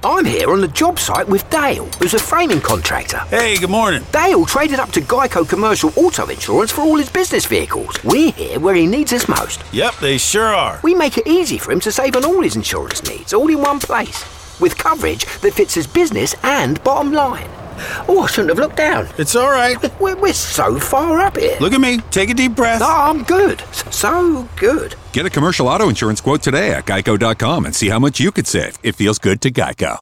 I'm here on the job site with Dale, who's a framing contractor. Hey, good morning. Dale traded up to Geico Commercial Auto Insurance for all his business vehicles. We're here where he needs us most. Yep, they sure are. We make it easy for him to save on all his insurance needs, all in one place, with coverage that fits his business and bottom line. Oh, I shouldn't have looked down. It's all right. We're so far up here. Look at me. Take a deep breath. No, I'm good. So good. Get a commercial auto insurance quote today at geico.com and see how much you could save. It feels good to Geico.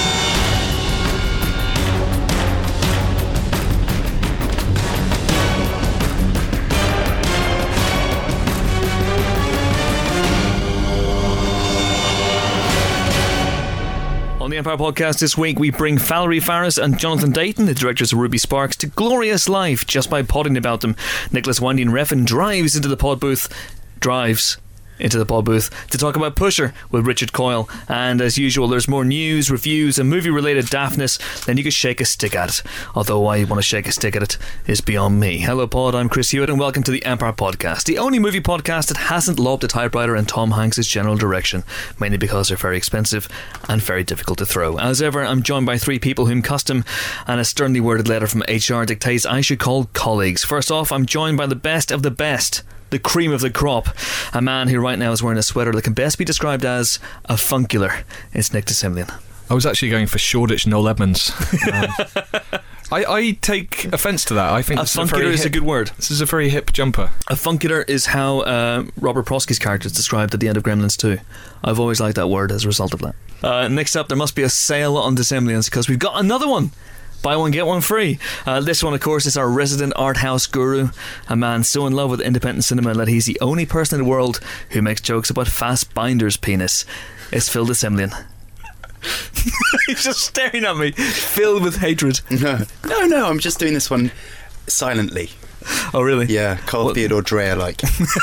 On the Empire Podcast this week, we bring Valerie Faris and Jonathan Dayton, the directors of Ruby Sparks, to glorious life just by podding about them. Nicholas Winding Refn drives into the pod booth to talk about Pusher with Richard Coyle. And as usual, there's more news, reviews and movie-related daftness than you could shake a stick at. Although why you want to shake a stick at it is beyond me. Hello pod, I'm Chris Hewitt and welcome to the Empire Podcast, the only movie podcast that hasn't lobbed a typewriter in Tom Hanks' general direction, mainly because they're very expensive and very difficult to throw. As ever, I'm joined by three people whom custom and a sternly worded letter from HR dictates I should call colleagues. First off, I'm joined by the best of the best, the cream of the crop, a man who right now is wearing a sweater that can best be described as a funkular. It's Nick DeSimlian. I was actually going for Shoreditch Noel Edmonds. I take offence to that. I think a funkular is a good word. This is a very hip jumper. A funkular is how Robert Prosky's character is described at the end of Gremlins 2. I've always liked that word as a result of that. Next up, there must be a sale on DeSimlians because we've got another one. Buy one, get one free. This one, of course, is our resident art house guru, a man so in love with independent cinema that he's the only person in the world who makes jokes about Fassbinder's penis. It's Phil DeSimlian. He's just staring at me, filled with hatred. No, I'm just doing this one silently. Oh, really? Yeah, Carl Theodore Dreyer-like.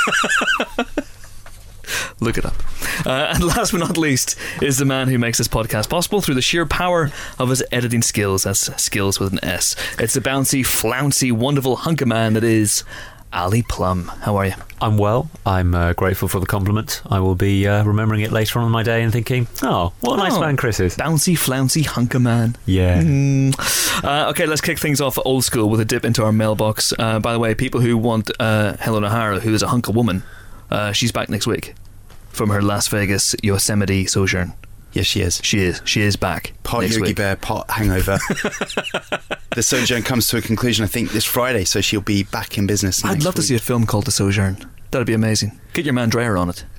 Look it up. And last but not least is the man who makes this podcast possible through the sheer power of his editing skills. That's skills with an S. It's the bouncy, flouncy, wonderful hunk of man that is Ali Plum. How are you? I'm well. I'm grateful for the compliment. I will be remembering it later on in my day and thinking, oh, what a nice man Chris is. Bouncy, flouncy hunk of man. Yeah. Okay, let's kick things off old school with a dip into our mailbox. By the way, people who want Helen O'Hara, who is a hunk of woman, she's back next week from her Las Vegas Yosemite sojourn. Yes, she is. She is back. Part next Yogi week. Bear, part hangover. The sojourn comes to a conclusion, I think, this Friday, so she'll be back in business. I'd love to see a film called The Sojourn. That'd be amazing. Get your man Dreyer on it.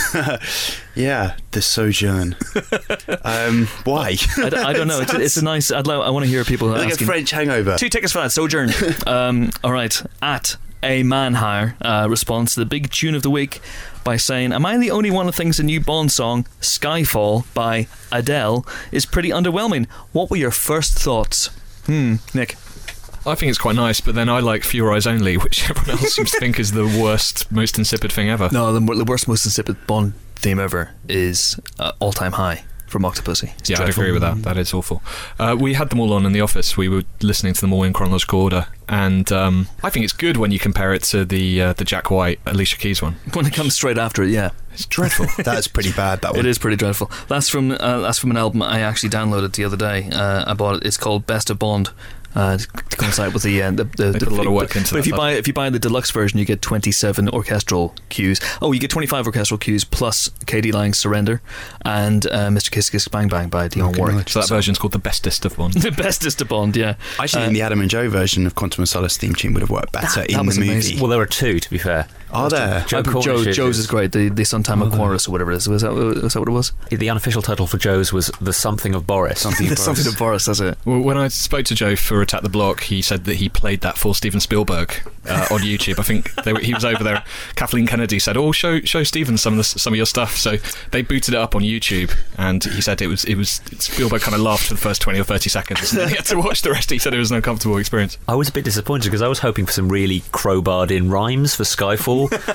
Yeah, The Sojourn. Why? I don't know. It's a nice. I want to hear people like asking. A French hangover. 2 tickets for that Sojourn. All right. At a man hire responds to the big tune of the week by saying, am I the only one who thinks the new Bond song Skyfall by Adele is pretty underwhelming? What were your first thoughts? Nick? I think it's quite nice, but then I like For Your Eyes Only, which everyone else seems to think is the worst, most insipid thing ever. No, the worst, most insipid Bond theme ever is All Time High from Octopussy. It's dreadful. I'd agree with that. That is awful. We had them all on in the office. We were listening to them all in chronological order, and I think it's good when you compare it to the Jack White, Alicia Keys one. When it comes straight after it, yeah. It's dreadful. That's pretty bad, that one. It is pretty dreadful. That's from an album I actually downloaded the other day. I bought it. It's called Best of Bond. To coincide with the put a lot of work into but that. if you buy the deluxe version, you get 27 orchestral cues. Oh, you get 25 orchestral cues plus K.D. Lang's Surrender and Mr. Kiss Kiss Bang Bang by Dionne Warwick. So that version's called The Bestest of Bond. The Bestest of Bond, yeah. I actually think the Adam and Joe version of Quantum of Solace theme tune would have worked better in the movie. Amazing. Well, there are two, to be fair. Are there? Joe's is great. The Santama Chorus or whatever it is. Was that what it was? The unofficial title for Joe's was The Something of Boris. Something of Boris, that's it. Well, when I spoke to Joe for Attack the Block, he said that he played that for Steven Spielberg on YouTube. I think he was over there. Kathleen Kennedy said, "Oh, show Steven some of your stuff." So they booted it up on YouTube, and he said it was Spielberg kind of laughed for the first 20 or 30 seconds, and then he had to watch the rest. He said it was no comfortable experience. I was a bit disappointed because I was hoping for some really crowbarred in rhymes for Skyfall.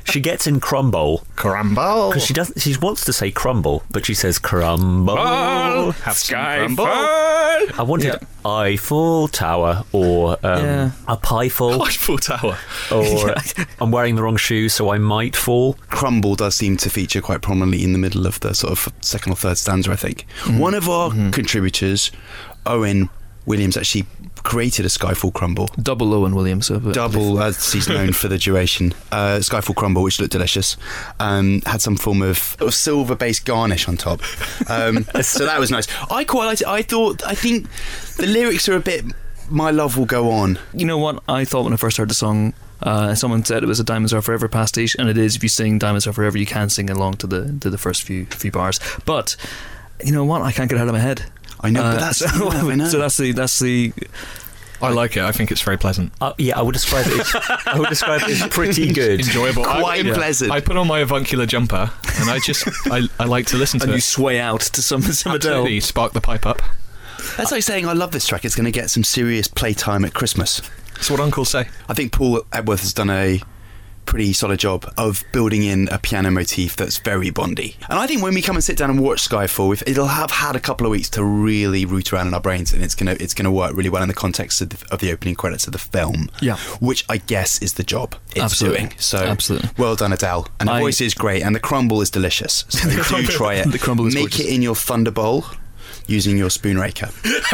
She gets in crumble Crumble. because she wants to say crumble, but she says crumble. Have some crumble. I wanted Eiffel Tower or a pieful, Eiffel Tower. or I'm wearing the wrong shoes, so I might fall. Crumble does seem to feature quite prominently in the middle of the sort of second or third stanza, I think. One of our contributors, Owen Williams, actually created a Skyfall crumble. Double Owen Williams. Double, as he's known for the duration. Skyfall crumble, which looked delicious. Had some form of silver-based garnish on top. So that was nice. I quite liked it. I think the lyrics are a bit, my love will go on. You know what I thought when I first heard the song? Someone said it was a Diamonds Are Forever pastiche, and it is. If you sing Diamonds Are Forever, you can sing along to the first few bars. But you know what? I can't get it out of my head. I know, but that's I know. So that's the. I like it. I think it's very pleasant. Yeah, I would describe it. I would describe it as pretty good. Enjoyable. Quite pleasant. I put on my avuncular jumper, and I like to listen to And it. you sway out to some Adele. Absolutely, spark the pipe up. That's like saying I love this track. It's going to get some serious playtime at Christmas. That's what uncles say. I think Paul Epworth has done a pretty solid job of building in a piano motif that's very Bondy. And I think when we come and sit down and watch Skyfall, it'll have had a couple of weeks to really root around in our brains, and it's gonna work really well in the context of the opening credits of the film. Yeah. Which I guess is the job it's Absolutely. doing. So Absolutely. well done, Adele. And the voice is great, and the crumble is delicious. So do try it. The crumble is Make gorgeous. it in your thunder bowl using your spoon raker.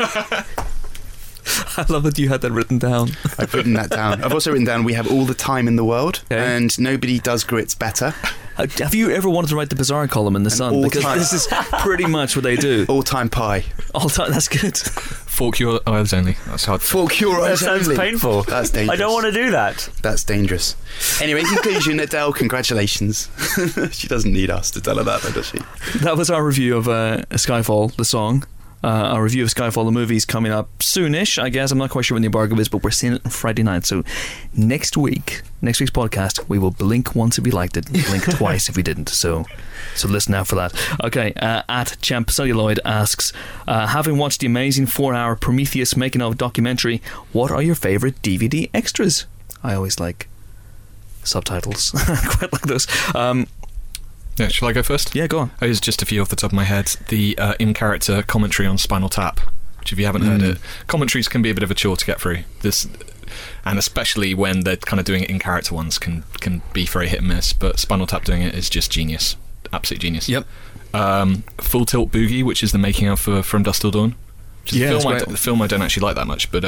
I love that you had that written down. I've written that down. I've also written down we have all the time in the world, and nobody does grits better. Have you ever wanted to write the Bizarre column in The Sun? all Because time. this is pretty much what they do. All-time pie. All time. That's good. Fork your eyes only. That's hard. Fork your That eyes sounds only. painful. That's dangerous. I don't want to do that. That's dangerous. Anyway, in conclusion, Adele, congratulations. She doesn't need us to tell her that, though, does she? That was our review of Skyfall, the song. Our review of Skyfall, the movie, is coming up soonish, I guess. I'm not quite sure when the embargo is, but we're seeing it on Friday night. So next week's podcast, we will blink once if we liked it, blink twice if we didn't. So listen out for that. Okay, at Champ Celluloid asks, having watched the amazing 4-hour Prometheus making-of documentary, what are your favourite DVD extras? I always like subtitles. I quite like those. Yeah, shall I go first? Yeah, go on. Here's just a few off the top of my head. The in-character commentary on Spinal Tap, which if you haven't heard it, commentaries can be a bit of a chore to get through. And especially when they're kind of doing it in-character ones can be very hit and miss, but Spinal Tap doing it is just genius. Absolute genius. Yep. Full Tilt Boogie, which is the making of for From Dusk Till Dawn. Yeah, The film I don't actually like that much, but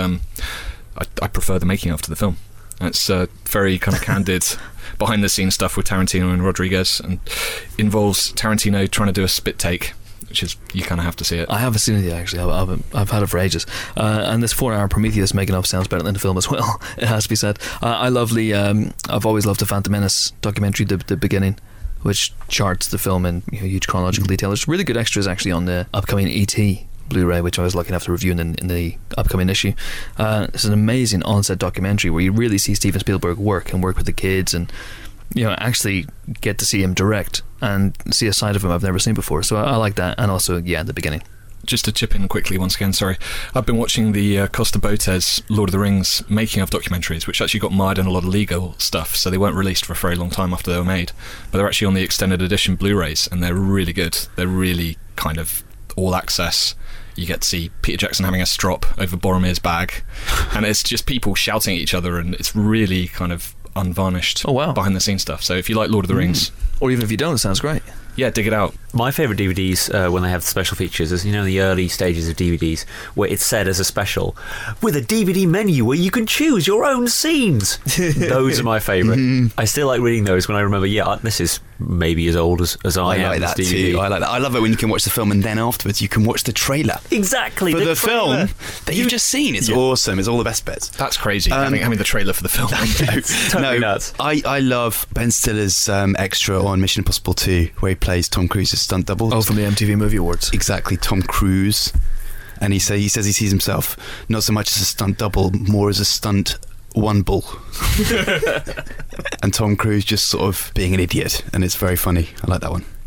I prefer the making of to the film. It's very kind of candid behind the scenes stuff with Tarantino and Rodriguez, and involves Tarantino trying to do a spit take, which is, you kind of have to see it. I haven't seen it yet, actually. I've had it for ages. And this 4-hour Prometheus making of sounds better than the film as well, it has to be said. I love I've always loved the Phantom Menace documentary, the beginning, which charts the film in huge chronological detail. There's really good extras actually on the upcoming E.T. Blu-ray, which I was lucky enough to review in the upcoming issue. It's an amazing on-set documentary where you really see Steven Spielberg work with the kids, and actually get to see him direct and see a side of him I've never seen before. So I like that. And also, the beginning. Just to chip in quickly once again, sorry. I've been watching the Costa Botes Lord of the Rings making of documentaries, which actually got mired in a lot of legal stuff, so they weren't released for a very long time after they were made. But they're actually on the extended edition Blu-rays, and they're really good. They're really kind of all access. You get to see Peter Jackson having a strop over Boromir's bag, and it's just people shouting at each other, and it's really kind of unvarnished behind the scenes stuff. So if you like Lord of the Rings, or even if you don't, it sounds great. Yeah, dig it out. My favourite DVDs when they have special features is, the early stages of DVDs where it's said as a special with a DVD menu where you can choose your own scenes. Those are my favourite. I still like reading those when I remember, this is maybe as old as I am. Like that this DVD. too. I like that. I love it when you can watch the film and then afterwards you can watch the trailer. Exactly. For the trailer. film that you've just seen. It's awesome. It's all the best bits. That's crazy, having the trailer for the film. Totally nuts. I love Ben Stiller's extra on Mission Impossible 2 where he plays Tom Cruise's stunt double. Oh, from the MTV Movie Awards. Exactly, Tom Cruise. And he says he sees himself not so much as a stunt double, more as a stunt one bull. And Tom Cruise just sort of being an idiot, and it's very funny. I like that one.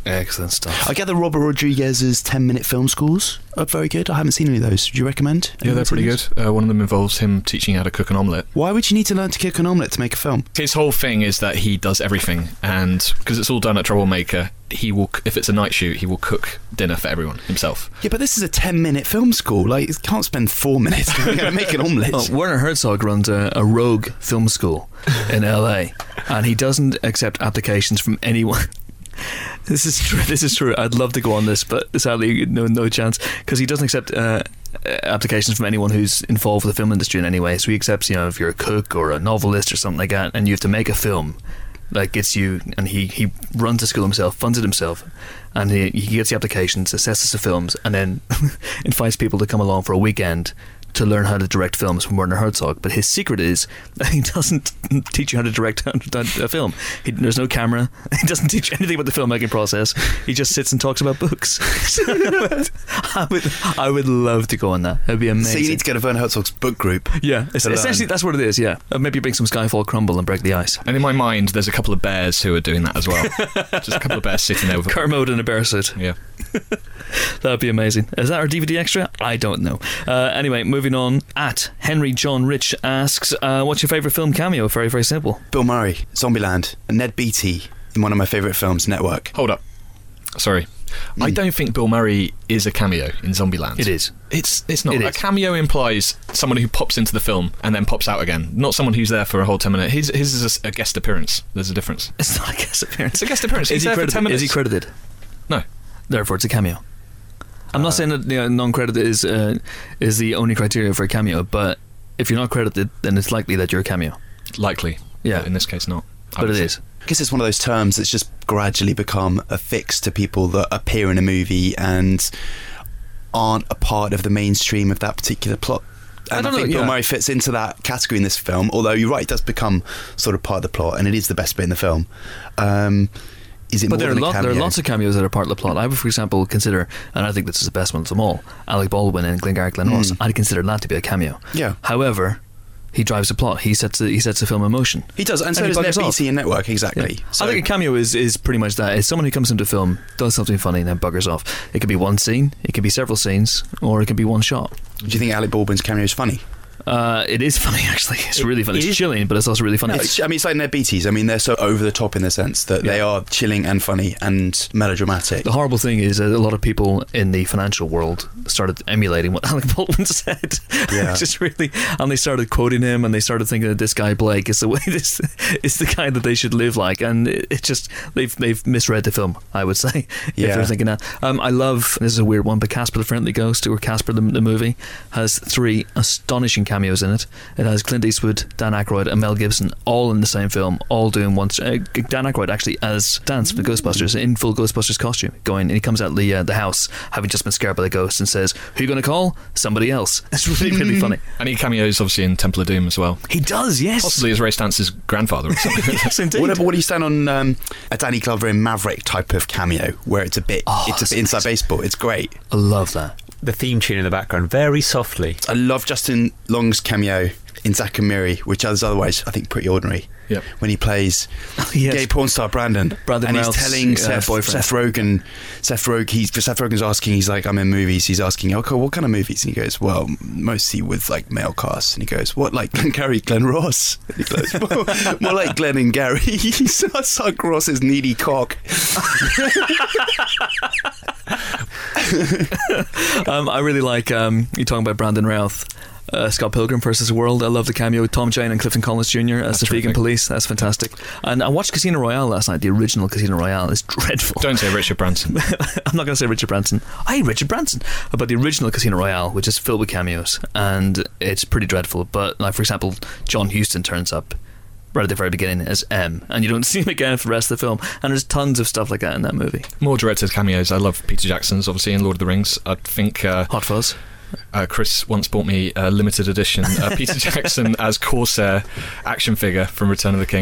Excellent stuff. I gather Robert Rodriguez's 10-minute film schools are very good. I haven't seen any of those. Do you recommend? Yeah, they're pretty good. One of them involves him teaching how to cook an omelette. Why would you need to learn to cook an omelette to make a film? His whole thing is that he does everything, and because it's all done at Troublemaker, he will, if it's a night shoot, he will cook dinner for everyone himself. Yeah, but this is a 10-minute film school. Like, you can't spend 4 minutes to make an omelette. Oh, Werner Herzog runs a rogue film school in LA, and he doesn't accept applications from anyone. This is true. This is true. I'd love to go on this, but sadly, no chance, because he doesn't accept applications from anyone who's involved with the film industry in any way. So he accepts, if you're a cook or a novelist or something like that, and you have to make a film that gets you. And he runs the school himself, funds it himself, and he gets the applications, assesses the films, and then invites people to come along for a weekend to learn how to direct films from Werner Herzog. But his secret is that he doesn't teach you how to direct a film. There's no camera. He doesn't teach you anything about the filmmaking process. He just sits and talks about books. I would love to go on that. It'd be amazing. So you need to get a Werner Herzog's book group. Yeah, essentially that's what it is, yeah. Maybe bring some Skyfall Crumble and break the ice. And in my mind, there's a couple of bears who are doing that as well. Just a couple of bears sitting there with Kermode in a bear suit. Yeah. That'd be amazing. Is that our DVD extra? I don't know. Anyway, moving on. At Henry John Rich asks, what's your favourite film cameo? Very, very simple. Bill Murray, Zombieland, and Ned Beatty in one of my favourite films, Network. Hold up. Sorry. I don't think Bill Murray is a cameo in Zombieland. It is. It's not. A cameo implies someone who pops into the film and then pops out again, not someone who's there for a whole 10 minutes. His is a guest appearance. There's a difference. It's not a guest appearance. It's a guest appearance. Is he there for 10 minutes. Is he credited? No. Therefore, it's a cameo. I'm not saying that non-credited is the only criteria for a cameo, but if you're not credited, then it's likely that you're a cameo. Likely. Yeah. But in this case, not. But it is. I guess it's one of those terms that's just gradually become affixed to people that appear in a movie and aren't a part of the mainstream of that particular plot. And I think Bill Murray fits into that category in this film, although you're right, it does become sort of part of the plot, and it is the best bit in the film. But there are lots of cameos that are part of the plot. I would, for example, consider, and I think this is the best one of them all, Alec Baldwin and Glengarry Glen Ross. I'd consider that to be a cameo. Yeah. However, he drives the plot. He sets the film in motion. He does, and so does Ned Beatty in Network, exactly. Yeah. So I think a cameo is pretty much that. It's someone who comes into film, does something funny, and then buggers off. It could be one scene, it could be several scenes, or it could be one shot. Do you think Alec Baldwin's cameo is funny? It is funny, actually. It's really funny. It's chilling, but it's also really funny. It's like Ned Beatty's. I mean, they're so over the top in the sense that they are chilling and funny and melodramatic. The horrible thing is that a lot of people in the financial world started emulating what Alec Baldwin said. Yeah. Just really, and they started quoting him, and they started thinking that this guy Blake is the way this is the guy that they should live like, and it just they've misread the film, I would say. Yeah. If they're thinking that. I love, this is a weird one, but Casper the Friendly Ghost, or Casper the movie, has 3 astonishing cameos in it. It has Clint Eastwood, Dan Aykroyd, and Mel Gibson all in the same film, all doing once. Dan Aykroyd actually as Dance for the Ghostbusters in full Ghostbusters costume, and he comes out the house having just been scared by the ghost and says, "Who are you going to call? Somebody else." It's really, really funny. And he cameos obviously in Temple of Doom as well. He does, yes. Possibly as Ray Stance's grandfather or something. Yes, indeed. What do you stand on a Danny Glover in Maverick type of cameo where it's a bit inside baseball? It's great. I love that. The theme tune in the background, very softly. I love Justin Long's cameo in Zack and Miri, which is otherwise, I think, pretty ordinary. Yep. When he plays gay porn star Brandon and he's telling Seth Rogen's asking, he's like, I'm in movies. He's asking, okay, what kind of movies? And he goes, well, mostly with like male casts. And he goes, what, like Gary Glenn Ross? And he goes, more like Glenn and Gary. He suck Ross's needy cock. I really like you're talking about Brandon Routh. Scott Pilgrim vs. the World. I love the cameo with Tom Jane and Clifton Collins Jr. as the vegan police. That's fantastic. And I watched Casino Royale last night. The original Casino Royale is dreadful. Don't say Richard Branson. I'm not going to say Richard Branson. I hate Richard Branson. But the original Casino Royale, which is filled with cameos, and it's pretty dreadful. But like, for example, John Huston turns up right at the very beginning as M, and you don't see him again for the rest of the film. And there's tons of stuff like that in that movie. More director's cameos. I love Peter Jackson's, obviously, in Lord of the Rings. I think Hot Fuzz. Chris once bought me a limited edition Peter Jackson as Corsair action figure from Return of the King.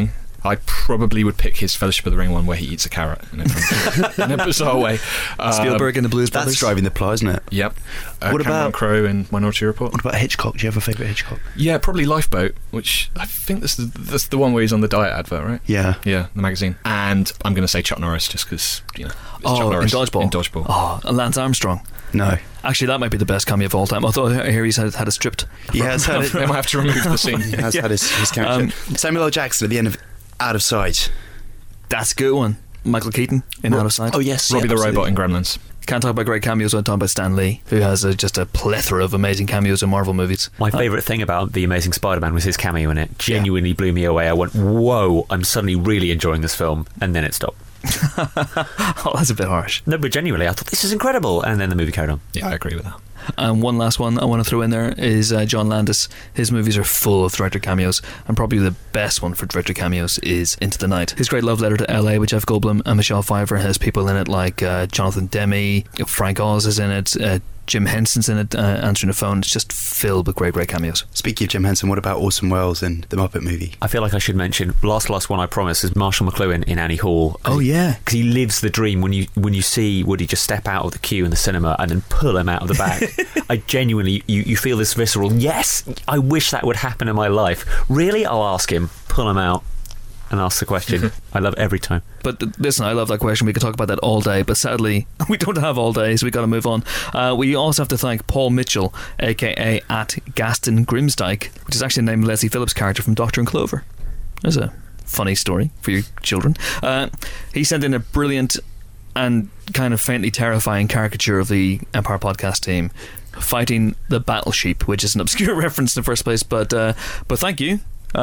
I probably would pick his Fellowship of the Ring one where he eats a carrot in a bizarre way. Spielberg and the Blues Brothers. That's driving the plot, isn't it? Yep. What Cameron about Crowe in Minority Report? What about Hitchcock? Do you have a favourite Hitchcock? Yeah, probably Lifeboat, which I think that's the one where he's on the diet advert, right? Yeah. Yeah, the magazine. And I'm going to say Chuck Norris just because, it's Chuck in Norris. Dodgeball. In Dodgeball. Oh, and Lance Armstrong. No. Actually, that might be the best cameo of all time. Although I hear he's had it stripped. He has had it. They might have to remove the scene. He has had his character. Samuel L. Jackson at the end of Out of Sight. That's a good one. Michael Keaton in Out of Sight. Oh, yes. Robbie yeah, the absolutely. Robot in Gremlins. Can't talk about great cameos without talking about Stan Lee, who has just a plethora of amazing cameos in Marvel movies. My favourite thing about The Amazing Spider-Man was his cameo in it. Genuinely blew me away. I went, whoa, I'm suddenly really enjoying this film. And then it stopped. Oh, that's a bit harsh. No, but genuinely, I thought, this is incredible. And then the movie carried on. Yeah, I agree with that. And one last one I want to throw in there is John Landis. His movies are full of director cameos, and probably the best one for director cameos is Into the Night. His great love letter to LA with Jeff Goldblum and Michelle Pfeiffer has people in it like Jonathan Demme, Frank Oz is in it, Jim Henson's in it, answering the phone. It's just filled with great cameos. Speaking of Jim Henson, what about Orson Welles in The Muppet Movie? I feel like I should mention last one I promise is Marshall McLuhan in Annie Hall. Oh yeah, because he lives the dream. When you see Woody just step out of the queue in the cinema and then pull him out of the back, I genuinely you feel this visceral. Yes, I wish that would happen in my life. Really, I'll ask him, pull him out, and ask the question. I love every time. But listen, I love that question. We could talk about that all day, but sadly we don't have all day, so we got to move on. We also have to thank Paul Mitchell, aka at Gaston Grimsdyke, which is actually named Leslie Phillips' character from Doctor and Clover. There's a funny story for your children. He sent in a brilliant and kind of faintly terrifying caricature of the Empire podcast team fighting the battle sheep, which is an obscure reference in the first place, but thank you.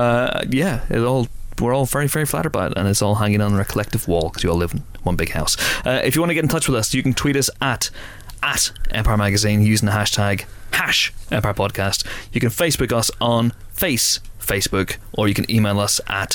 We're all very, very flattered by it, and it's all hanging on our collective wall because we all live in one big house. If you want to get in touch with us, you can tweet us at Empire Magazine using the hashtag Empire Podcast. You can Facebook us on Facebook, or you can email us at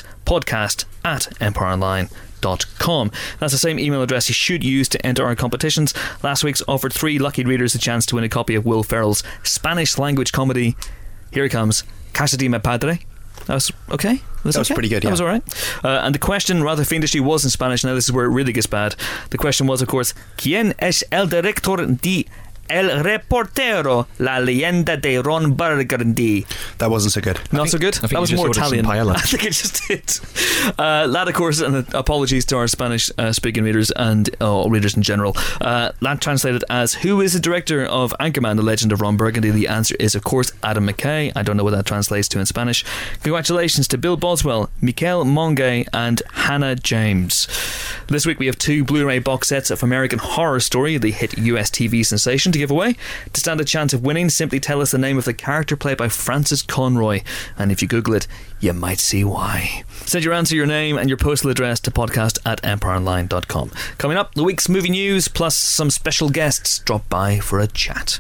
podcast@empireonline.com. That's the same email address you should use to enter our competitions. Last week's offered 3 lucky readers a chance to win a copy of Will Ferrell's Spanish language comedy. Here it comes, Casa de mi Padre. That was okay? That was pretty good, yeah. That was alright. And the question, rather fiendishly, was in Spanish. Now this is where it really gets bad. The question was, of course, ¿Quién es el director de El Reportero, la leyenda de Ron Burgundy? That wasn't so good. Not so good? I think That was you just more ordered some Italian. paella. I think it just did. That, of course, and apologies to our Spanish speaking readers and readers in general. That translated as, who is the director of Anchorman, The Legend of Ron Burgundy? The answer is, of course, Adam McKay. I don't know what that translates to in Spanish. Congratulations to Bill Boswell, Mikel Monge, and Hannah James. This week we have 2 Blu-ray box sets of American Horror Story, the hit US TV sensation, to give away. To stand a chance of winning, simply tell us the name of the character played by Francis Conroy, and if you Google it, you might see why. Send your answer, your name, and your postal address to podcast@empireonline.com. Coming up, the week's movie news, plus some special guests drop by for a chat.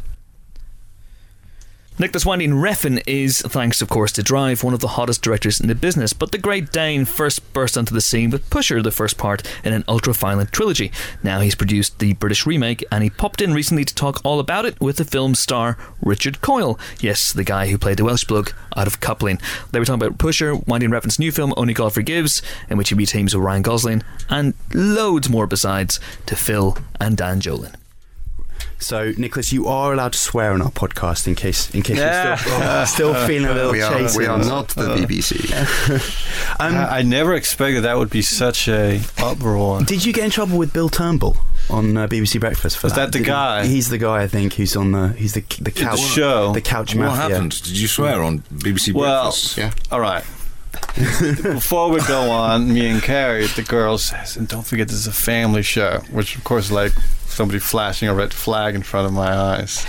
Nicholas Winding Refn is, thanks of course to Drive, one of the hottest directors in the business, but the Great Dane first burst onto the scene with Pusher, the first part in an ultra-violent trilogy. Now he's produced the British remake, and he popped in recently to talk all about it with the film's star Richard Coyle. Yes, the guy who played the Welsh bloke out of Coupling. They were talking about Pusher, Winding Refn's new film Only God Forgives, in which he reteams with Ryan Gosling, and loads more besides to Phil and Dan Jolin. So, Nicholas, you are allowed to swear on our podcast in case you're still feeling a little chased. We are not the BBC. I never expected that would be such a uproar. Did you get in trouble with Bill Turnbull on BBC Breakfast for Was that the guy? He's the guy, I think, who's on he's the couch show. The couch What mafia. happened? Did you swear on BBC Breakfast? Yeah. All right. Before we go on, me and Carrie, the girl says, and don't forget this is a family show, which of course is like somebody flashing a red flag in front of my eyes.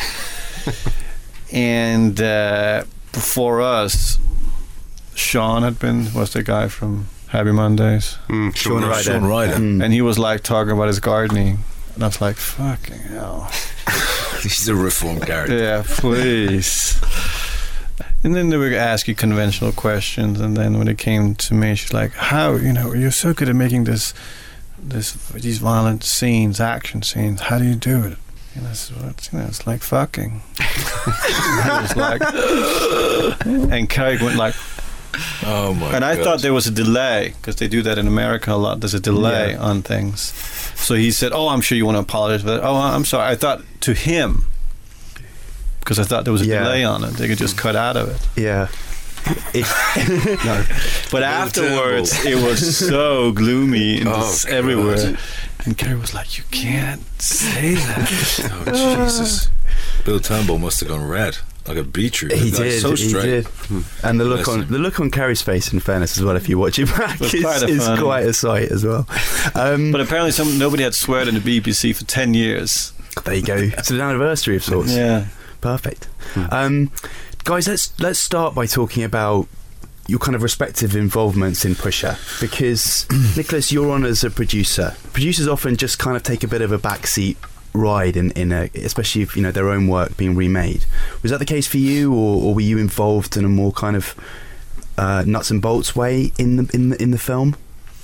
And before us, Sean was the guy from Happy Mondays. Sean Ryder. And he was like talking about his gardening. And I was like, fucking hell. He's a reformed character. Yeah, please. And then they would ask you conventional questions, and then when it came to me, she's like, "How you're so good at making these violent scenes, action scenes? How do you do it?" And I said, "Well, it's like fucking." And I was like, and Carrie went like, Oh my god! And I thought there was a delay, because they do that in America a lot. There's a delay on things. So he said, "Oh, I'm sure you want to apologize for that." "Oh, I'm sorry." I thought to him, because I thought there was a delay on it. They could just cut out of it. Yeah. No. But afterwards, it was so gloomy and everywhere. God. And Gary was like, "You can't say that." Oh Jesus! Bill Turnbull must have gone red, like a beetroot. He Like, did. So He straight. did. And the look on Carrie's face, in fairness, as well, if you watch it back, It was is funny. quite a sight as well. But apparently, nobody had sweared in the BBC for 10 years. There you go. It's an anniversary of sorts. Yeah. Perfect. Guys, let's start by talking about your kind of respective involvements in Pusher, because Nicholas, you're on as a producer. Producers often just kind of take a bit of a backseat ride in a, especially if their own work being remade. Was that the case for you, or were you involved in a more kind of nuts and bolts way in the film?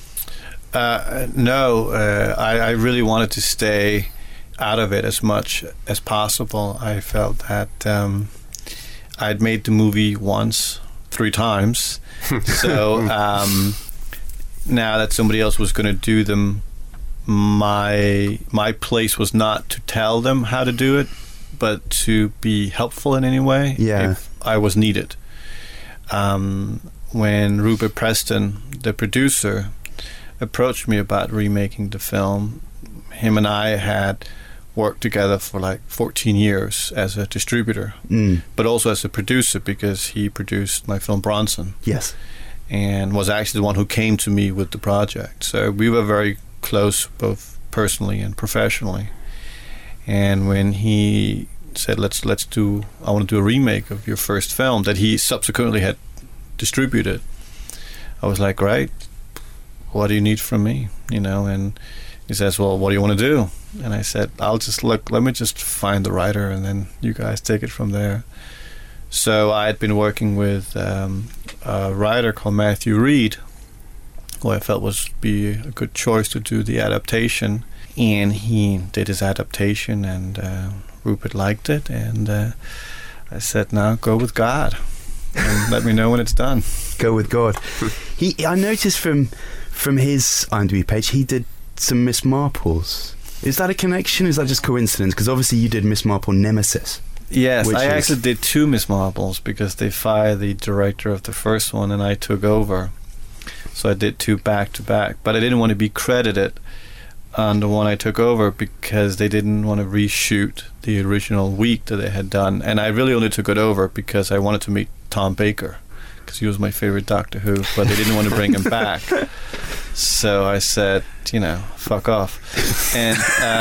No, I really wanted to stay out of it as much as possible. I felt that I'd made the movie once, 3 times. So now that somebody else was going to do them, my place was not to tell them how to do it, but to be helpful in any way if I was needed. When Rupert Preston, the producer, approached me about remaking the film, him and I had worked together for like 14 years as a distributor, but also as a producer, because he produced my film Bronson. Yes. And was actually the one who came to me with the project. So we were very close, both personally and professionally. And when he said, I want to do a remake of your first film that he subsequently had distributed, I was like, right, what do you need from me? And he says, well, what do you want to do? And I said, let me just find the writer, and then you guys take it from there. So I had been working with a writer called Matthew Reed, who I felt would be a good choice to do the adaptation. And he did his adaptation, and Rupert liked it. And I said, now go with God, and let me know when it's done. Go with God. I noticed from his IMDb page, he did some Miss Marples. Is that a connection? Is that just coincidence? Because obviously you did Miss Marple Nemesis. Yes, I actually did 2 Miss Marples, because they fired the director of the first one and I took over. So I did 2 back to back. But I didn't want to be credited on the one I took over, because they didn't want to reshoot the original week that they had done. And I really only took it over because I wanted to meet Tom Baker, because he was my favorite Doctor Who, but they didn't want to bring him back. So I said, fuck off. And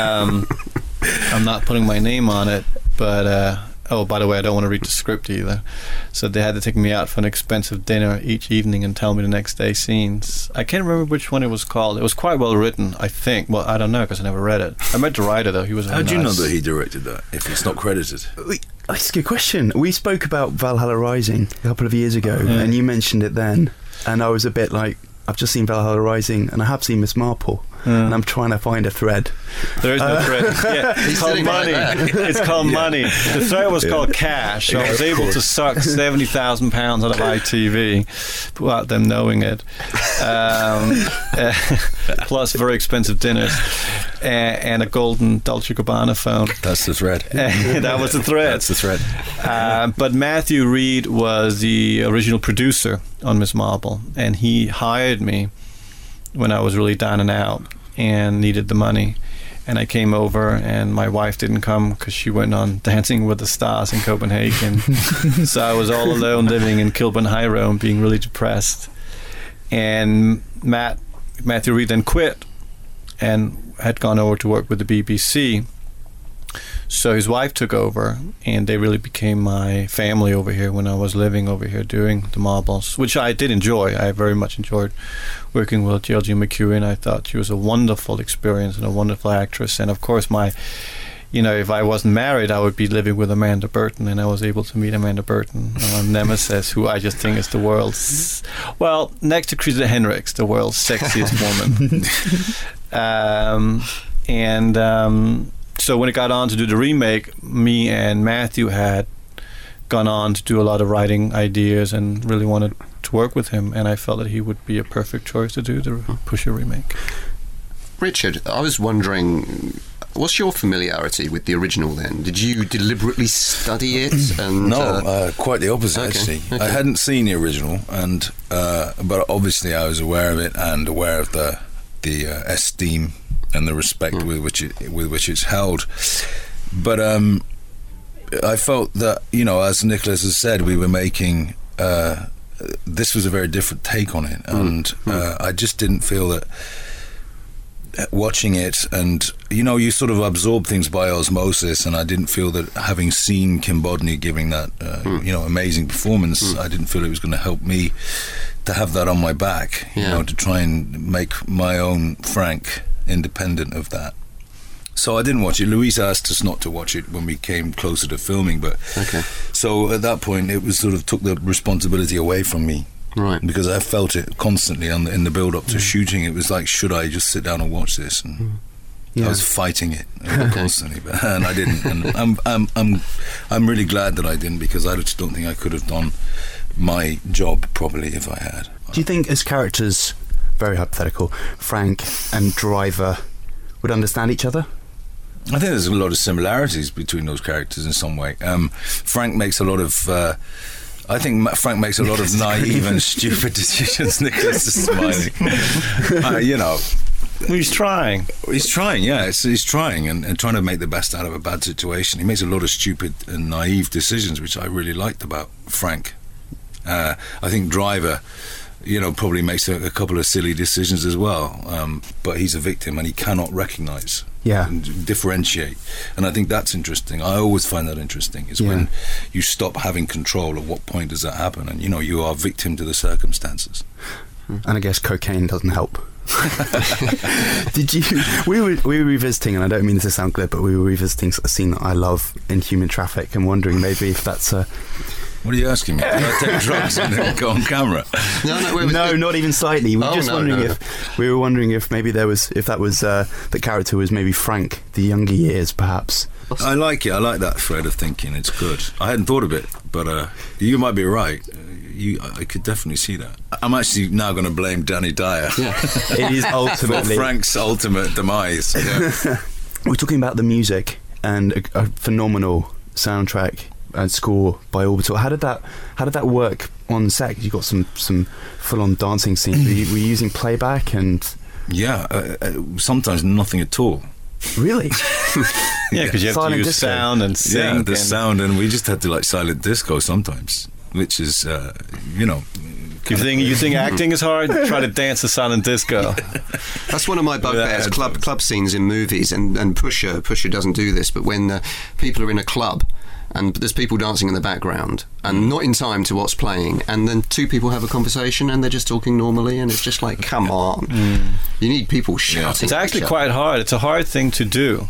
I'm not putting my name on it, but by the way, I don't want to read the script either. So they had to take me out for an expensive dinner each evening and tell me the next day scenes. I can't remember which one it was called. It was quite well written, I think. Well, I don't know, because I never read it. I met the writer, though. He was How do you know that he directed that if it's not credited? That's a good question. We spoke about Valhalla Rising a couple of years ago, and you mentioned it then, and I was a bit like, I've just seen Valhalla Rising, and I have seen Miss Marple, and I'm trying to find a thread. There is no thread. Yeah, it's called money. It's called money. The thread was called cash. I was able to suck £70,000 out of ITV without them knowing it. Plus very expensive dinners and a golden Dolce & Gabbana phone. That's the thread. That was the thread. That's the thread. But Matthew Reed was the original producer on Miss Marple, and he hired me when I was really down and out and needed the money. And I came over, and my wife didn't come because she went on Dancing with the Stars in Copenhagen. So I was all alone living in Kilburn High Road, being really depressed. And Matthew Reed then quit and had gone over to work with the BBC. So his wife took over, and they really became my family over here when I was living over here doing the Marbles, which I did enjoy. I very much enjoyed working with Georgie McEwen. I thought she was a wonderful experience and a wonderful actress. And of course, if I wasn't married, I would be living with Amanda Burton, and I was able to meet Amanda Burton on Nemesis, who I just think is the world's, next to Christa Henriks, the world's sexiest woman. So when it got on to do the remake, me and Matthew had gone on to do a lot of writing ideas and really wanted to work with him, and I felt that he would be a perfect choice to do the Pusher remake. Richard, I was wondering, what's your familiarity with the original then? Did you deliberately study it? And, No, quite the opposite, actually. Okay. I hadn't seen the original, and but obviously I was aware of it and aware of the esteem and the respect with which it's held. But I felt that, you know, as Nicholas has said, we were making this was a very different take on it, and I just didn't feel that watching it, and you know, you sort of absorb things by osmosis, and I didn't feel that having seen Kim Bodnia giving that you know, amazing performance, I didn't feel it was going to help me to have that on my back, you know, to try and make my own Frank independent of that. So I didn't watch it. Louise asked us not to watch it when we came closer to filming, but so at that point it was sort of took the responsibility away from me. Right. Because I felt it constantly in the build-up to shooting. It was like, should I just sit down and watch this? And I was fighting it constantly, and I didn't. And I'm really glad that I didn't, because I just don't think I could have done my job properly if I had. Do you think, as characters, very hypothetical, Frank and Driver would understand each other? I think there's a lot of similarities between those characters in some way. Frank makes a lot of. I think Frank makes a lot of naive and stupid decisions. Nicholas is smiling. You know, He's trying. He's trying, yeah. He's trying and trying to make the best out of a bad situation. He makes a lot of stupid and naive decisions, which I really liked about Frank. I think Driver, you know, probably makes a couple of silly decisions as well, but he's a victim and he cannot recognise and differentiate. And I think that's interesting. I always find that interesting, is when you stop having control. At what point does that happen? And, you know, you are victim to the circumstances. And I guess cocaine doesn't help. Did you? We were revisiting, and I don't mean this to sound glib, but we were revisiting a scene that I love in Human Traffic, and wondering maybe if that's a. What are you asking me? Did I take drugs and then go on camera? No, not even slightly. We were wondering if maybe that was the character was maybe Frank, the younger years, perhaps. I like it. I like that thread of thinking. It's good. I hadn't thought of it, but you might be right. I could definitely see that. I'm actually now going to blame Danny Dyer. Yeah. It is ultimately for Frank's ultimate demise. Yeah. We're talking about the music and a phenomenal soundtrack and score by Orbital. How did that work on set? You got some full-on dancing scenes. Were you using playback and? Yeah, sometimes nothing at all. Really? Yeah, because you have to use sound and sing. Yeah, the sound, and we just had to like silent disco sometimes, which is, you know. You think acting is hard? Try to dance to silent disco. That's one of my bugbears. Club scenes in movies, and Pusher doesn't do this. But when people are in a club, and there's people dancing in the background, and not in time to what's playing, and then two people have a conversation, and they're just talking normally, and it's just like, come on. You need people shouting. It's actually quite hard. It's a hard thing to do.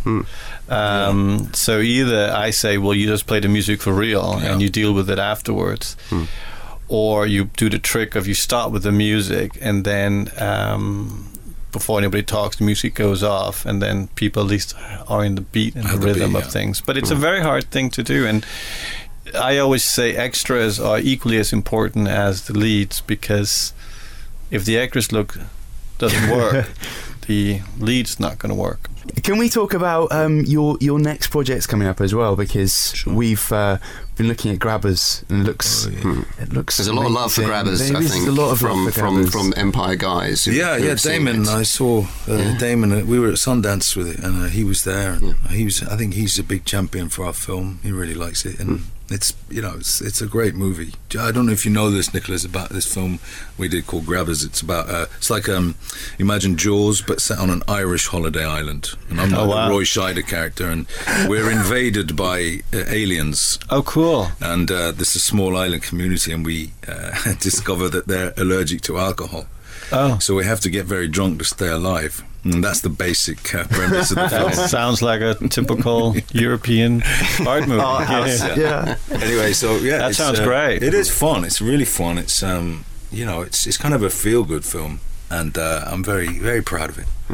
So either I say, well, you just play the music for real, and you deal with it afterwards. Or you do the trick of you start with the music, and then before anybody talks, the music goes off, and then people at least are in the beat and the rhythm of things. But it's a very hard thing to do, and I always say extras are equally as important as the leads, because if the extras look doesn't work, the lead's not going to work. Can we talk about your next projects coming up as well? Because we've been looking at Grabbers, and it looks there's a lot of love for Grabbers. I think a lot of from Empire guys. Damon. I saw Damon. We were at Sundance with it, and he was there. And I think he's a big champion for our film. He really likes it, and it's it's a great movie. I don't know if you know this, Nicholas, about this film we did called Grabbers. It's about it's like imagine Jaws but set on an Irish holiday island, and I'm the Roy Scheider character, and we're invaded by aliens. Oh, cool! And this is a small island community, and we discover that they're allergic to alcohol. Oh, so we have to get very drunk to stay alive. And that's the basic premise of the film. That sounds like a typical European art movie. Anyway, so that sounds great. It is fun. It's really fun. It's it's kind of a feel-good film, and I'm very, very proud of it. Yeah.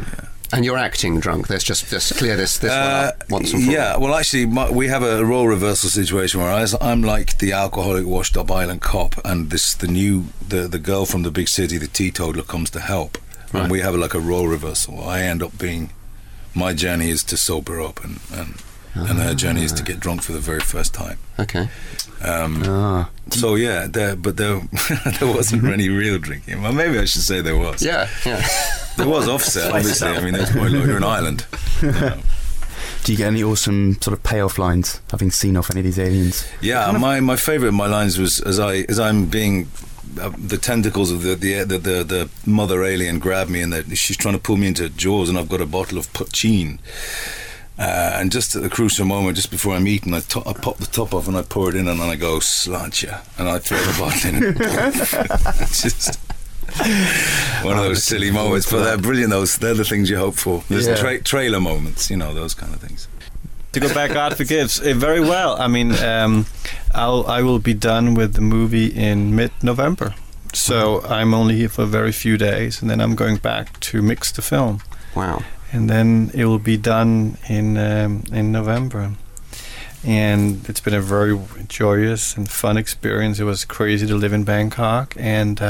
And you're acting drunk. Let's just clear this one up once and for all. Yeah, well, actually, we have a role reversal situation where I'm like the alcoholic, washed-up island cop, and the girl from the big city, the teetotaler, comes to help. Right. And we have like a role reversal. I end up being, my journey is to sober up, and her journey is to get drunk for the very first time. Okay. So yeah, there wasn't any real drinking. Well, maybe I should say there was. Yeah. There was offset, obviously. I mean, there's quite a lot. You're an island. Do you get any awesome sort of payoff lines, having seen off any of these aliens? Yeah, my favourite of my lines was as I'm being the tentacles of the mother alien grab me, and she's trying to pull me into Jaws, and I've got a bottle of poutine. And just at the crucial moment, just before I'm eating, I pop the top off and I pour it in, and then I go, slant ya, and I throw the bottle in. It's just one of those silly moments, but they're brilliant. They're the things you hope for. There's trailer moments, those kind of things. To go back, God Forgives, very well. I mean, I will be done with the movie in mid-November, so I'm only here for a very few days, and then I'm going back to mix the film. Wow. And then it will be done in November. And it's been a very joyous and fun experience. It was crazy to live in Bangkok, and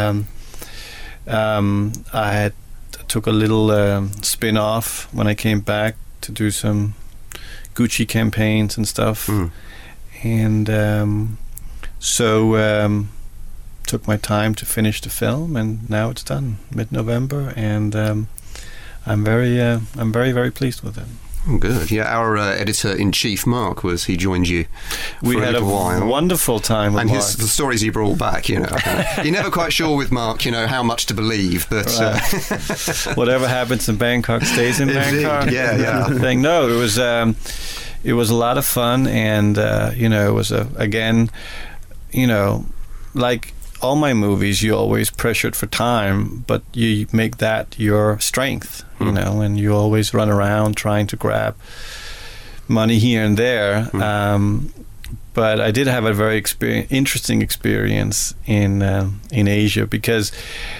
I took a little spin-off when I came back to do some Gucci campaigns and stuff. And so took my time to finish the film, and now it's done mid-November, and I'm very, very pleased with it. Oh, good. Yeah, our editor-in-chief, Mark, he joined you We for had a while. Wonderful time with and Mark. the stories he brought back, you're never quite sure with Mark, how much to believe, but... Whatever happens in Bangkok stays in Bangkok. Yeah. Thing. No, it was a lot of fun, and, it was, like all my movies, you're always pressured for time, but you make that your strength, and you always run around trying to grab money here and there. But I did have a very interesting experience in Asia, because,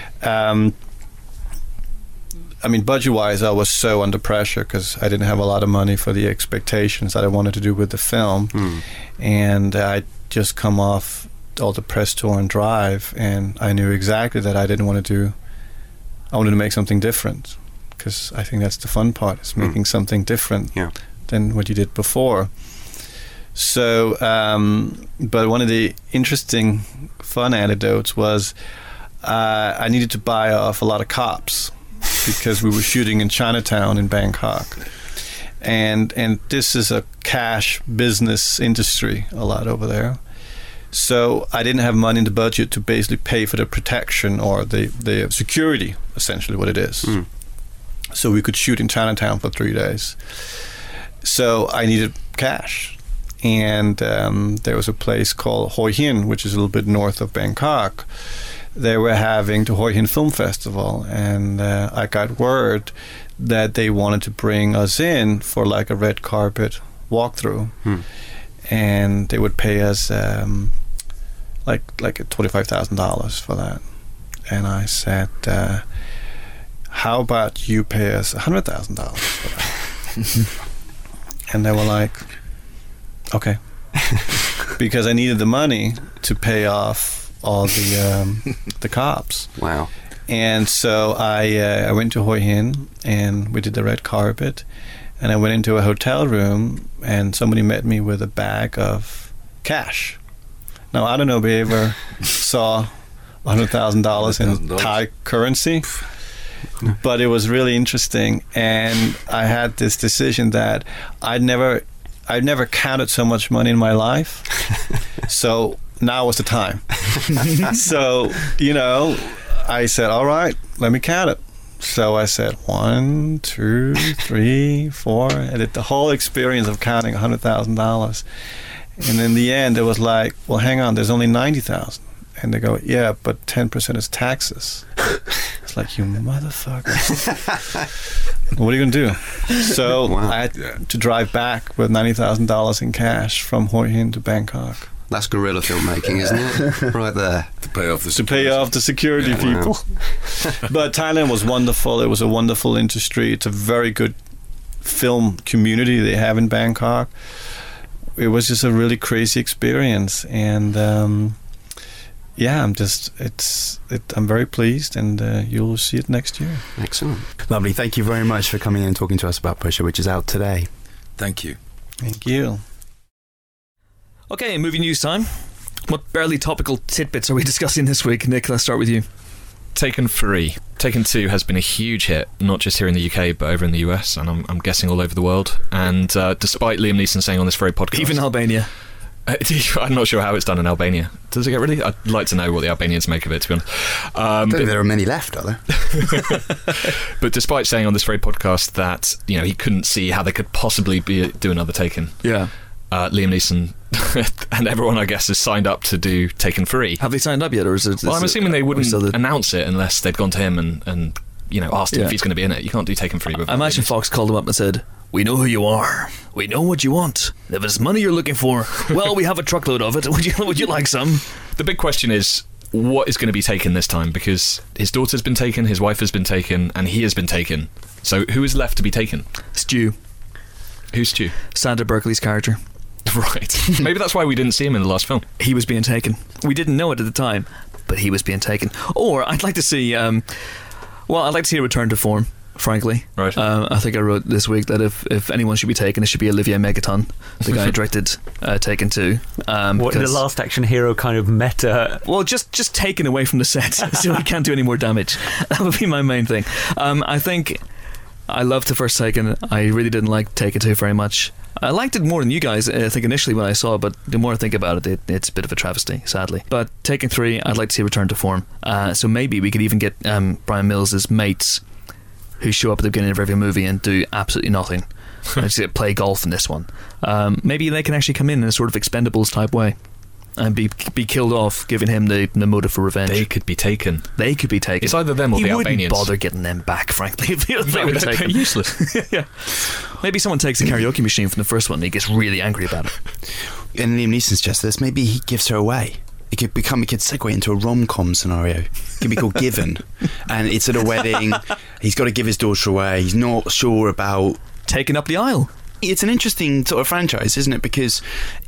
budget-wise, I was so under pressure because I didn't have a lot of money for the expectations that I wanted to do with the film, and I just come off all the press tour and drive, and I knew exactly that I wanted to make something different, because I think that's the fun part, is making something different than what you did before. So but one of the interesting fun anecdotes was I needed to buy off a lot of cops because we were shooting in Chinatown in Bangkok, and this is a cash business industry a lot over there. So I didn't have money in the budget to basically pay for the protection or the security, essentially what it is. So we could shoot in Chinatown for 3 days. So I needed cash. And there was a place called Hoi Hin, which is a little bit north of Bangkok. They were having the Hoi Hin Film Festival, and I got word that they wanted to bring us in for like a red carpet walkthrough. And they would pay us like $25,000 for that. And I said, how about you pay us $100,000 for that? And they were like, okay. Because I needed the money to pay off all the cops. Wow. And so I went to Hoi Hin, and we did the red carpet. And I went into a hotel room, and somebody met me with a bag of cash. Now, I don't know if you ever saw $100,000 in Thai currency, but it was really interesting. And I had this decision that I'd never counted so much money in my life. So now was the time. So, I said, all right, let me count it. So I said 1, 2, 3, 4. I did the whole experience of counting $100,000. And in the end, it was like, well, hang on, there's only 90,000. And they go, yeah, but 10% is taxes. It's like, you motherfucker. What are you going to do? So I had to drive back with $90,000 in cash from Hoi Hin to Bangkok. That's guerrilla filmmaking, isn't it? Right there. To pay off the security people. But Thailand was wonderful. It was a wonderful industry. It's a very good film community they have in Bangkok. It was just a really crazy experience, and I'm very pleased, and you'll see it next year. Excellent. Lovely. Thank you very much for coming in and talking to us about Pusher, which is out today. Thank you. Thank you. Okay, movie news time. What barely topical tidbits are we discussing this week? Nick, let's start with you. Taken 3. Taken 2 has been a huge hit, not just here in the UK, but over in the US, and I'm guessing all over the world. And despite Liam Neeson saying on this very podcast... Even Albania. I'm not sure how it's done in Albania. Does it get really? I'd like to know what the Albanians make of it, to be honest. I don't think there are many left, are there? But despite saying on this very podcast that he couldn't see how they could possibly do another Taken, Liam Neeson and everyone, I guess, has signed up to do Taken 3. Have they signed up yet, or is it? Well, I'm assuming they wouldn't announce it unless they'd gone to him and asked him if he's going to be in it. You can't do Taken 3 before. I imagine Fox called him up and said, "We know who you are. We know what you want. If it's money you're looking for, well, we have a truckload of it. Would you like some?" The big question is, what is going to be taken this time? Because his daughter's been taken, his wife has been taken, and he has been taken. So who is left to be taken? Stu. Who's Stu? Sandra Berkeley's character. Right. Maybe that's why we didn't see him in the last film. He was being taken. We didn't know it at the time, but he was being taken. Or I'd like to see... I'd like to see a return to form, frankly. Right. I think I wrote this week that if anyone should be taken, it should be Olivier Megaton, the guy who directed Taken 2. What, the Last Action Hero kind of meta? Well, just taken away from the set, so he can't do any more damage. That would be my main thing. I think I loved the first Taken. I really didn't like Taken 2 very much. I liked it more than you guys, I think, initially when I saw it, but the more I think about it, it's a bit of a travesty, sadly. But Taken 3, I'd like to see return to form. So maybe we could even get Brian Mills' mates who show up at the beginning of every movie and do absolutely nothing. Just play golf in this one. Maybe they can actually come in a sort of Expendables type way and be killed off, giving him the motive for revenge. They could be taken. It's either them or the Albanians. He wouldn't bother getting them back, frankly, if they were taken. They're useless. Yeah. Maybe someone takes the karaoke machine from the first one and he gets really angry about it. And Liam Neeson suggested this. Maybe he gives her away. It could segue into a rom-com scenario. It could be called Given. And it's at a wedding. He's got to give his daughter away. He's not sure about... taking up the aisle. It's an interesting sort of franchise, isn't it? Because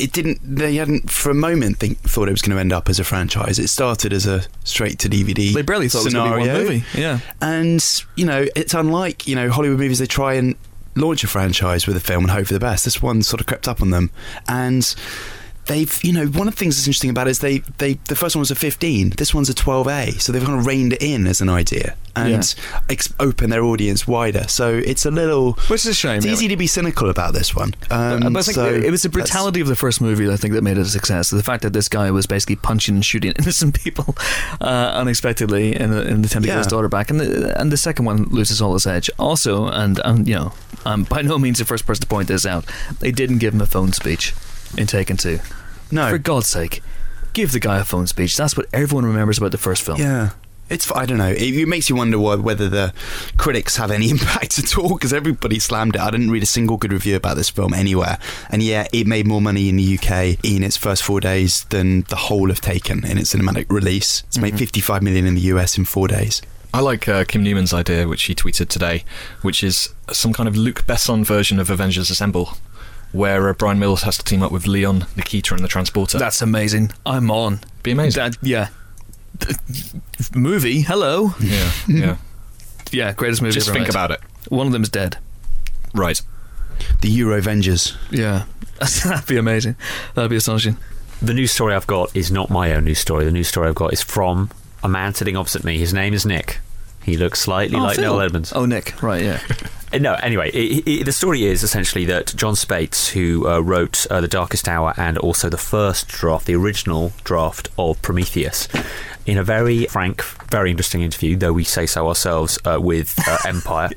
they hadn't for a moment thought it was going to end up as a franchise. It started as a straight-to-DVD They barely thought scenario. It was going to be one movie. Yeah. And, it's unlike, Hollywood movies, they try and launch a franchise with a film and hope for the best. This one sort of crept up on them. And they've, one of the things that's interesting about it is the first one was a 15, this one's a 12A, so they've kind of reined it in as an idea and open their audience wider. So it's a little... Which is a shame. It's easy to be cynical about this one. But I think it was the brutality of the first movie, I think, that made it a success. The fact that this guy was basically punching and shooting innocent people unexpectedly in an attempt to get his daughter back. And the second one loses all its edge. Also, and I'm by no means the first person to point this out, they didn't give him a phone speech in Taken 2. No. For God's sake, give the guy a phone speech. That's what everyone remembers about the first film. Yeah. I don't know. It makes you wonder whether the critics have any impact at all, because everybody slammed it. I didn't read a single good review about this film anywhere. And it made more money in the UK in its first 4 days than the whole of Taken in its cinematic release. It's made 55 million in the US in 4 days. I like Kim Newman's idea, which he tweeted today, which is some kind of Luc Besson version of Avengers Assemble, where Brian Mills has to team up with Leon, Nikita, and the Transporter. That's amazing. I'm on. Be amazing. Movie, hello. Yeah. Yeah, greatest movie Just ever think made. about it. One of them's dead. Right. The Eurovengers. Yeah. That'd be amazing. That'd be astonishing. The news story I've got is not my own news story. The news story I've got is from a man sitting opposite me. His name is Nick. He looks slightly like Phil. Noel Edmonds. Oh, Nick. Right, yeah. No, anyway, the story is essentially that John Spates, who wrote The Darkest Hour and also the first draft, the original draft of Prometheus, in a very frank, very interesting interview, though we say so ourselves, with Empire,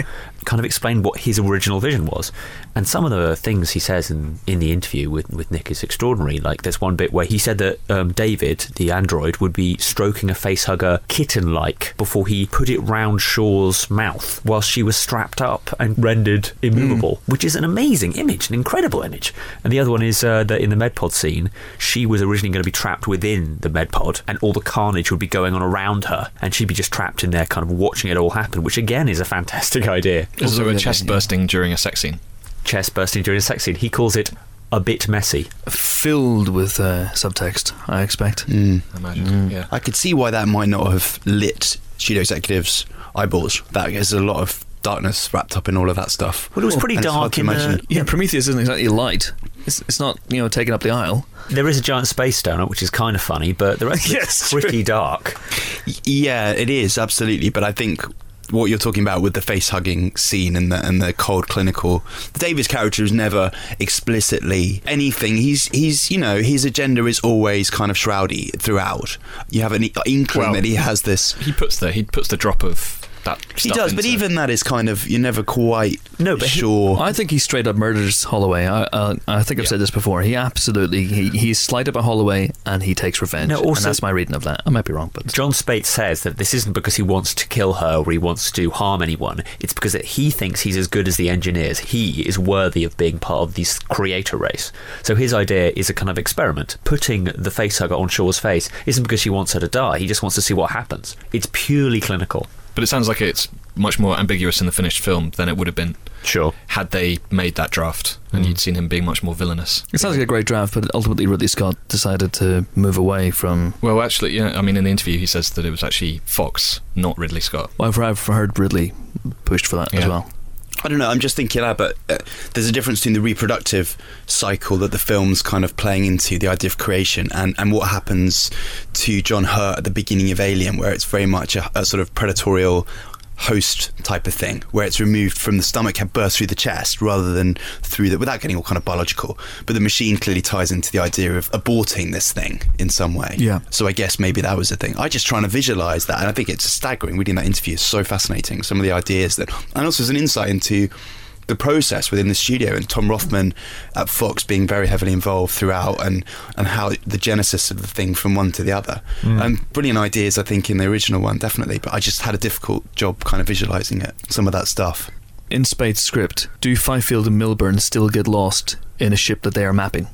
kind of explained what his original vision was. And some of the things he says in the interview with Nick is extraordinary. Like, there's one bit where he said that David, the android, would be stroking a facehugger kitten-like before he put it round Shaw's mouth while she was strapped up and rendered immovable, which is an amazing image, an incredible image. And the other one is that in the Medpod scene, she was originally going to be trapped within the Medpod, and all the carnage would be going on around her, and she'd be just trapped in there kind of watching it all happen, which again is a fantastic idea. Also a chest bursting during a sex scene. Chest bursting during a sex scene. He calls it a bit messy. Filled with subtext, I expect. Imagine, yeah. I could see why that might not have lit studio executives' eyeballs. That there's a lot of darkness wrapped up in all of that stuff. Well, it was pretty And it's hard dark to in imagine. Yeah, Prometheus isn't exactly light. It's not, taking up the aisle. There is a giant space donut, which is kind of funny, but the rest of it's pretty dark. Yeah, it is, absolutely. But I think what you're talking about with the face-hugging scene and the cold clinical, David's character is never explicitly anything. He's his agenda is always kind of shroudy throughout. You have an inkling that he has this. He puts the drop of that stuff He does, but even that is kind of, you're never quite sure. I think he straight up murders Holloway. I think I've said this before. He absolutely he's slighted by Holloway and he takes revenge. No, also, and that's my reading of that. I might be wrong, but John Spates says that this isn't because he wants to kill her or he wants to harm anyone. It's because that he thinks he's as good as the engineers. He is worthy of being part of this creator race. So his idea is a kind of experiment. Putting the facehugger on Shaw's face isn't because he wants her to die. He just wants to see what happens. It's purely clinical. But it sounds like it's much more ambiguous in the finished film than it would have been had they made that draft and you'd seen him being much more villainous. It sounds like a great draft, but ultimately Ridley Scott decided to move away from... Well, actually, yeah, I mean, in the interview he says that it was actually Fox, not Ridley Scott. Well, I've heard Ridley pushed for that as well. I don't know, I'm just thinking but there's a difference between the reproductive cycle that the film's kind of playing into, the idea of creation, and what happens to John Hurt at the beginning of Alien, where it's very much a sort of predatorial host type of thing, where it's removed from the stomach and burst through the chest rather than through without getting all kind of biological. But the machine clearly ties into the idea of aborting this thing in some way. Yeah. So I guess maybe that was the thing. I just trying to visualise that, and I think it's staggering. Reading that interview is so fascinating. Some of the ideas and also as an insight into the process within the studio, and Tom Rothman at Fox being very heavily involved throughout, and how the genesis of the thing from one to the other. Brilliant ideas, I think, in the original one, definitely, but I just had a difficult job kind of visualising it, some of that stuff. In Spade's script, do Fifield and Milburn still get lost in a ship that they are mapping?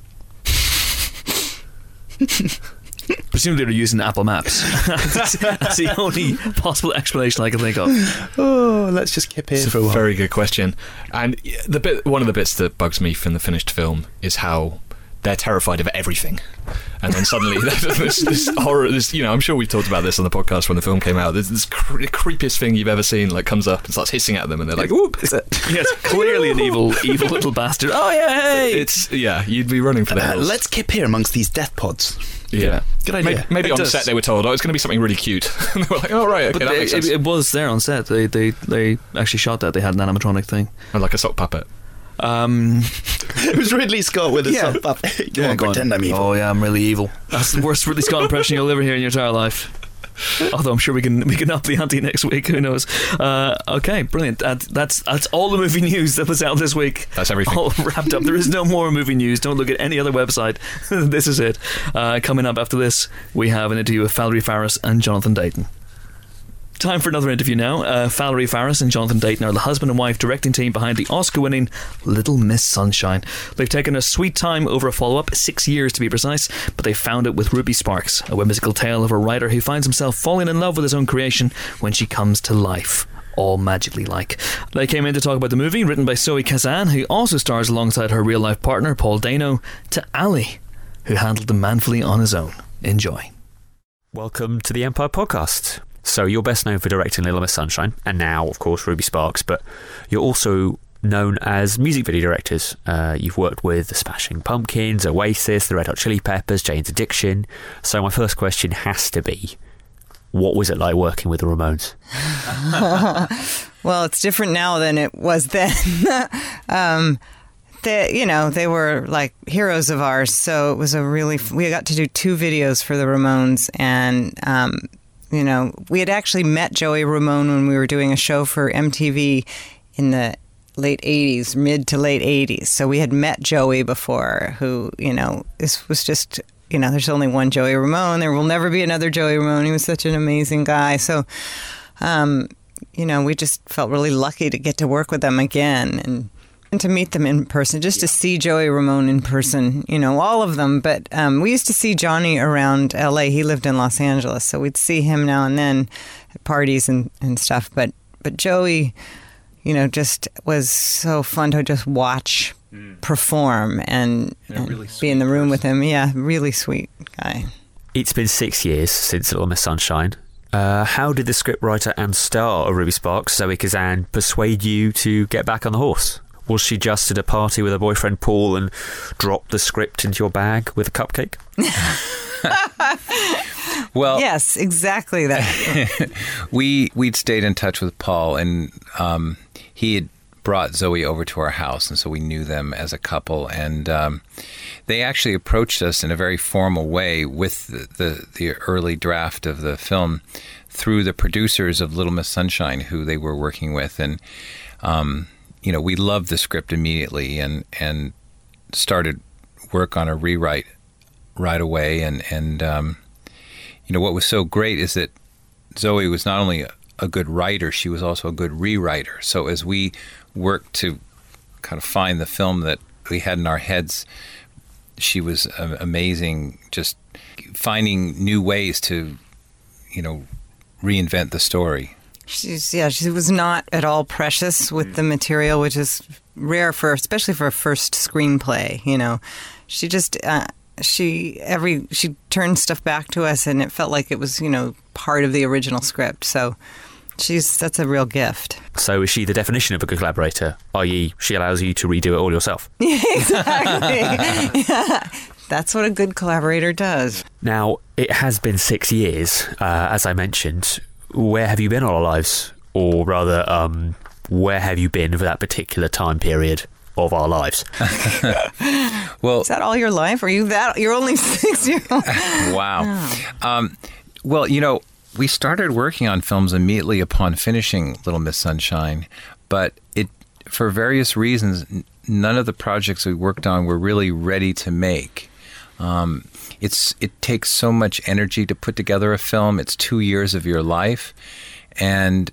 Presumably they're using Apple Maps. That's the only possible explanation I can think of. Oh, let's just keep here It's for a while. Very good question. And one of the bits that bugs me from the finished film is how they're terrified of everything, and then suddenly this horror. I'm sure we've talked about this on the podcast when the film came out. This creepiest thing you've ever seen comes up and starts hissing at them, and they're like, "Whoop!" Yes, clearly an evil little bastard. Oh yeah, hey! You'd be running for the hills. Let's keep here amongst these death pods. Yeah, good idea. Maybe on the set they were told, it's going to be something really cute. And they were like, "Oh right, okay, but that makes sense." It was there on set. They actually shot that. They had an animatronic thing, and like a sock puppet. It was Ridley Scott with a sock puppet. Go on, pretend I'm evil. Oh yeah, I'm really evil. That's the worst Ridley Scott impression you'll ever hear in your entire life. Although I'm sure we can up the ante next week. Who knows? Okay, brilliant. That's all the movie news that was out this week. That's everything. All wrapped up. There is no more movie news. Don't look at any other website. This is it. Coming up after this, we have an interview with Valerie Faris and Jonathan Dayton. Time for another interview now. Valerie Faris and Jonathan Dayton are the husband and wife directing team behind the Oscar-winning Little Miss Sunshine. They've taken a sweet time over a follow-up, 6 years to be precise, but they found it with Ruby Sparks, a whimsical tale of a writer who finds himself falling in love with his own creation when she comes to life. All magically like. They came in to talk about the movie, written by Zoe Kazan, who also stars alongside her real-life partner, Paul Dano, to Ali, who handled them manfully on his own. Enjoy. Welcome to the Empire Podcast. So you're best known for directing Little Miss Sunshine, and now, of course, Ruby Sparks, but you're also known as music video directors. You've worked with the Smashing Pumpkins, Oasis, the Red Hot Chili Peppers, Jane's Addiction. So my first question has to be, what was it like working with the Ramones? Well, it's different now than it was then. They were like heroes of ours, so it was we got to do 2 videos for the Ramones, and we had actually met Joey Ramone when we were doing a show for MTV in the late 80s, mid to late 80s. So we had met Joey before, who, this was just, there's only one Joey Ramone. There will never be another Joey Ramone. He was such an amazing guy. So, we just felt really lucky to get to work with them again and to meet them in person, just to see Joey Ramone in person, all of them. But we used to see Johnny around LA. He lived in Los Angeles, so we'd see him now and then at parties and stuff. But Joey, just was so fun to just watch perform and really be in the room with him. Yeah, really sweet guy. It's been 6 years since Little Miss Sunshine. How did the scriptwriter and star of Ruby Sparks, Zoe Kazan, persuade you to get back on the horse? Was she just at a party with her boyfriend Paul and dropped the script into your bag with a cupcake? Well, yes, exactly that. We'd stayed in touch with Paul, and he had brought Zoe over to our house, and so we knew them as a couple. And they actually approached us in a very formal way with the early draft of the film through the producers of Little Miss Sunshine, who they were working with, and we loved the script immediately and started work on a rewrite right away. And what was so great is that Zoe was not only a good writer, she was also a good rewriter. So as we worked to kind of find the film that we had in our heads, she was amazing, just finding new ways to, reinvent the story. She was not at all precious with the material, which is rare especially for a first screenplay. She just she turned stuff back to us, and it felt like it was part of the original script. So that's a real gift. So is she the definition of a good collaborator? I.e., she allows you to redo it all yourself? Yeah, exactly. Yeah. That's what a good collaborator does. Now, it has been 6 years, as I mentioned. Where have you been all our lives? Or rather, where have you been for that particular time period of our lives? Well, is that all your life? You're only 6 years old? Wow. Oh. We started working on films immediately upon finishing Little Miss Sunshine, but for various reasons, none of the projects we worked on were really ready to make. It takes so much energy to put together a film. It's 2 years of your life, and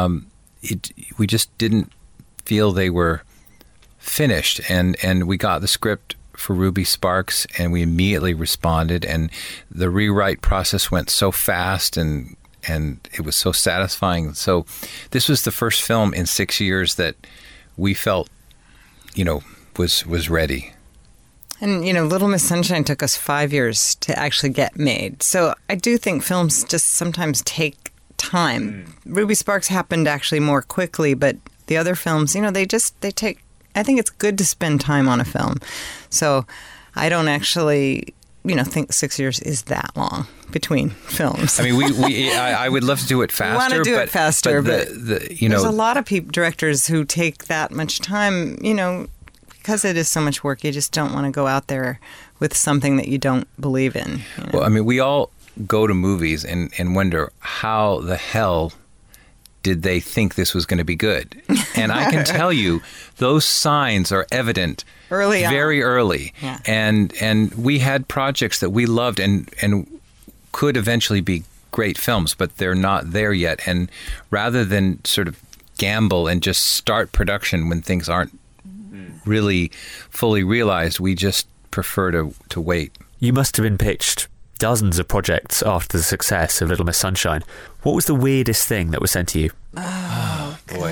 we just didn't feel they were finished. And we got the script for Ruby Sparks, and we immediately responded. And the rewrite process went so fast, and it was so satisfying. So this was the first film in 6 years that we felt, was ready. And, Little Miss Sunshine took us 5 years to actually get made. So I do think films just sometimes take time. Ruby Sparks happened actually more quickly, but the other films, they take, I think it's good to spend time on a film. So I don't actually, think 6 years is that long between films. I mean, I would love to do it faster. We want to do it faster, but there's a lot of directors who take that much time, because it is so much work. You just don't want to go out there with something that you don't believe in. Well, I mean, we all go to movies and wonder how the hell did they think this was going to be good? And I can tell you, those signs are evident very early. Yeah. And we had projects that we loved and could eventually be great films, but they're not there yet. And rather than sort of gamble and just start production when things aren't really fully realized, we just prefer to wait. You must have been pitched dozens of projects after the success of Little Miss Sunshine. What was the weirdest thing that was sent to you? Oh, boy.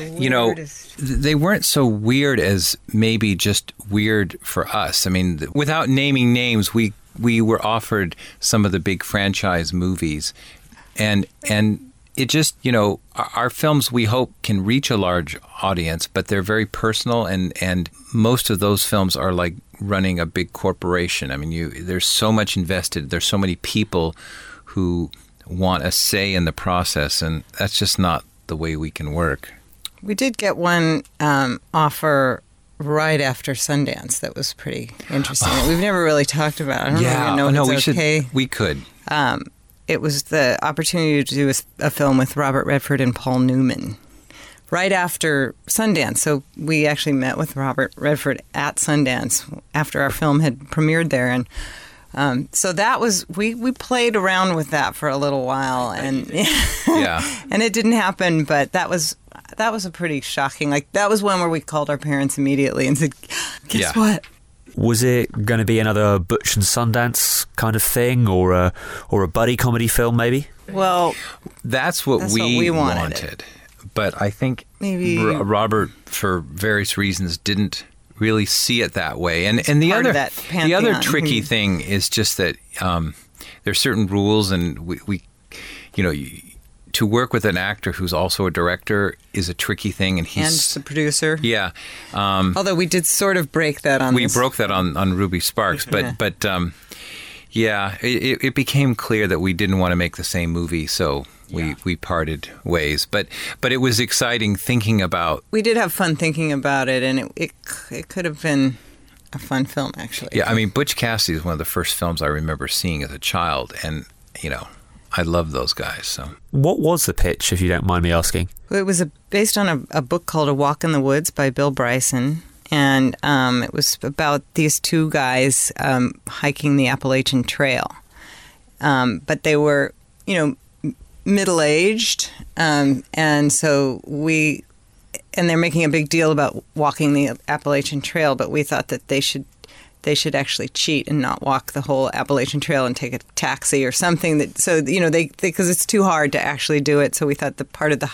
They weren't so weird as maybe just weird for us. I mean, without naming names, we were offered some of the big franchise movies, and it just, our films, we hope, can reach a large audience, but they're very personal, and most of those films are like running a big corporation. I mean, there's so much invested. There's so many people who want a say in the process, and that's just not the way we can work. We did get one offer right after Sundance that was pretty interesting. We've never really talked about it. I don't even know if it's okay. We could. It was the opportunity to do a film with Robert Redford and Paul Newman right after Sundance. So we actually met with Robert Redford at Sundance after our film had premiered there, and so that was we played around with that for a little while, and and it didn't happen. But that was a pretty shocking. Like, that was one where we called our parents immediately and said, "Guess what?" Was it going to be another Butch and Sundance kind of thing, or a buddy comedy film, maybe? Well, that's what we wanted. But I think maybe Robert, for various reasons, didn't really see it that way. And the other tricky thing is just that there's certain rules, and we to work with an actor who's also a director is a tricky thing, and he's the producer. Yeah. Although we did sort of break that on. We broke that on Ruby Sparks, but it became clear that we didn't want to make the same movie, so we parted ways. But it was exciting thinking about. We did have fun thinking about it, and it could have been a fun film, actually. Yeah, I mean, Butch Cassidy is one of the first films I remember seeing as a child, and I love those guys. So, what was the pitch, if you don't mind me asking? It was based on a book called A Walk in the Woods by Bill Bryson, and it was about these two guys hiking the Appalachian Trail. But they were, middle-aged, and so they're making a big deal about walking the Appalachian Trail, but we thought that they should actually cheat and not walk the whole Appalachian Trail and take a taxi or something. Because it's too hard to actually do it. So we thought the part of